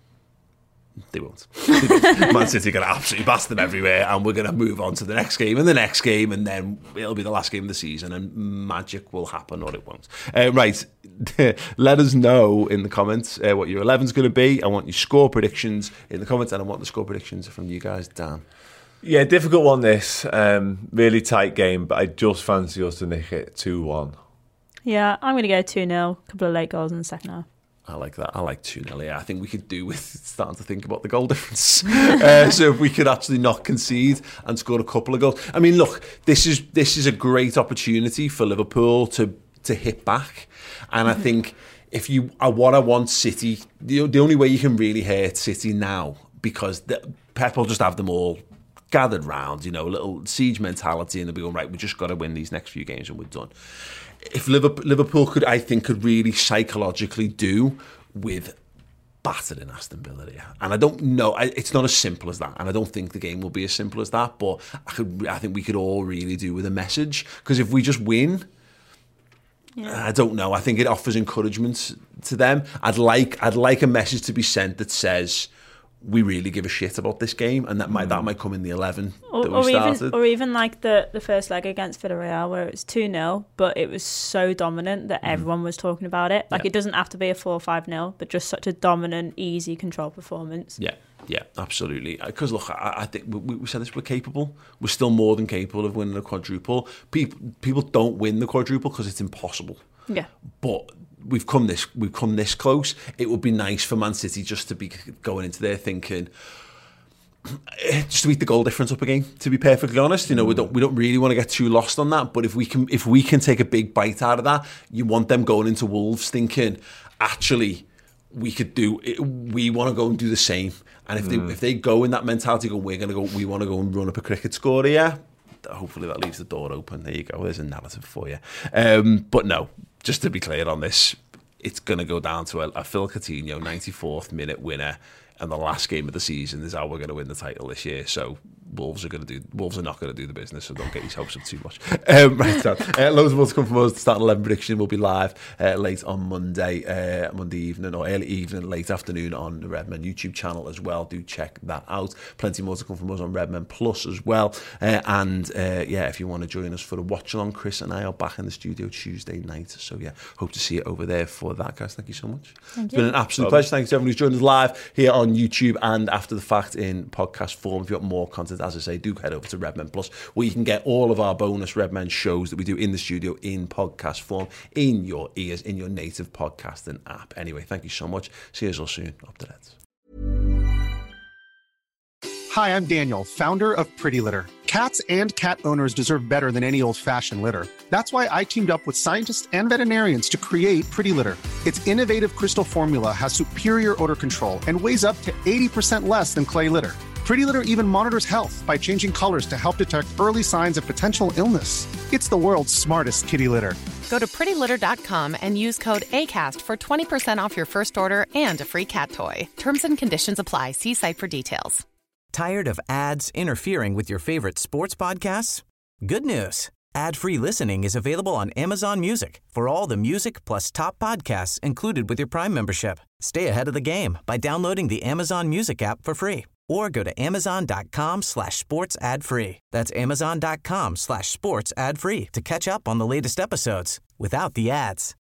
They won't. Man City are going to absolutely bash them everywhere, and we're going to move on to the next game and the next game, and then it'll be the last game of the season, and magic will happen or it won't. Uh, right, let us know in the comments uh, what your eleven's going to be. I want your score predictions in the comments, and I want the score predictions from you guys, Dan. Yeah, difficult one this. Um, really tight game, but I just fancy us to nick it two one. Yeah, I'm going to go two nil. A couple of late goals in the second half. I like that. I like two nil. Yeah, I think we could do with starting to think about the goal difference. uh, so if we could actually not concede and score a couple of goals. I mean, look, this is this is a great opportunity for Liverpool to to hit back, and I think if you are what I want City, the, the only way you can really hurt City now, because the, Pep will just have them all gathered round, you know, a little siege mentality, and they'll be going, right, we just got to win these next few games and we're done. If Liverpool, Liverpool could, I think, could really psychologically do with battering Aston Villa, yeah. And I don't know, I, it's not as simple as that, and I don't think the game will be as simple as that, but I could, I think we could all really do with a message, because if we just win, yeah. I don't know, I think it offers encouragement to them. I'd like, I'd like a message to be sent that says, we really give a shit about this game, and that might that might come in the eleven or, that we or started. Even, or even like the, the first leg against Villarreal, where it was two nil, but it was so dominant that mm. everyone was talking about it. Like, yeah. It doesn't have to be a four five nil, but just such a dominant, easy control performance. Yeah, yeah, absolutely. Because, look, I, I think we, we said this, we're capable. We're still more than capable of winning a quadruple. People, people don't win the quadruple because it's impossible. Yeah. But we've come this we've come this close. It would be nice for Man City just to be going into there thinking, just to eat the goal difference up again. To be perfectly honest, you know, we don't we don't really want to get too lost on that. But if we can if we can take a big bite out of that, you want them going into Wolves thinking, actually, we could do it. We want to go and do the same. And if mm. they if they go in that mentality, go, we're going to go. We want to go and run up a cricket score here. Hopefully that leaves the door open. There you go. There's a narrative for you. Um, but no. Just to be clear on this, it's going to go down to a, a Phil Coutinho ninety-fourth minute winner, and the last game of the season is how we're going to win the title this year. So Wolves are going to do. Wolves are not going to do the business, so don't get your hopes up too much. Um, right, uh, loads more to come from us. The starting eleven prediction will be live uh, late on Monday, uh, Monday evening or early evening, late afternoon on the Redmen YouTube channel as well. Do check that out. Plenty more to come from us on Redmen Plus as well. Uh, and uh, yeah, if you want to join us for a watch along, Chris and I are back in the studio Tuesday night. So yeah, hope to see you over there for that, guys. Thank you so much. Thank it's you. been an absolute Love pleasure. It. Thanks to everyone who's joined us live here on YouTube and after the fact in podcast form. If you want more content, as I say, do head over to Redmen Plus, where you can get all of our bonus Redmen shows that we do in the studio in podcast form, in your ears, in your native podcasting app. Anyway, thank you so much. See you all soon. Up to that. Hi, I'm Daniel, founder of Pretty Litter. Cats and cat owners deserve better than any old-fashioned litter. That's why I teamed up with scientists and veterinarians to create Pretty Litter. Its innovative crystal formula has superior odor control and weighs up to eighty percent less than clay litter. Pretty Litter even monitors health by changing colors to help detect early signs of potential illness. It's the world's smartest kitty litter. Go to pretty litter dot com and use code ACAST for twenty percent off your first order and a free cat toy. Terms and conditions apply. See site for details. Tired of ads interfering with your favorite sports podcasts? Good news. Ad-free listening is available on Amazon Music for all the music plus top podcasts included with your Prime membership. Stay ahead of the game by downloading the Amazon Music app for free or go to amazon.com slash sports ad free. That's amazon.com slash sports ad free to catch up on the latest episodes without the ads.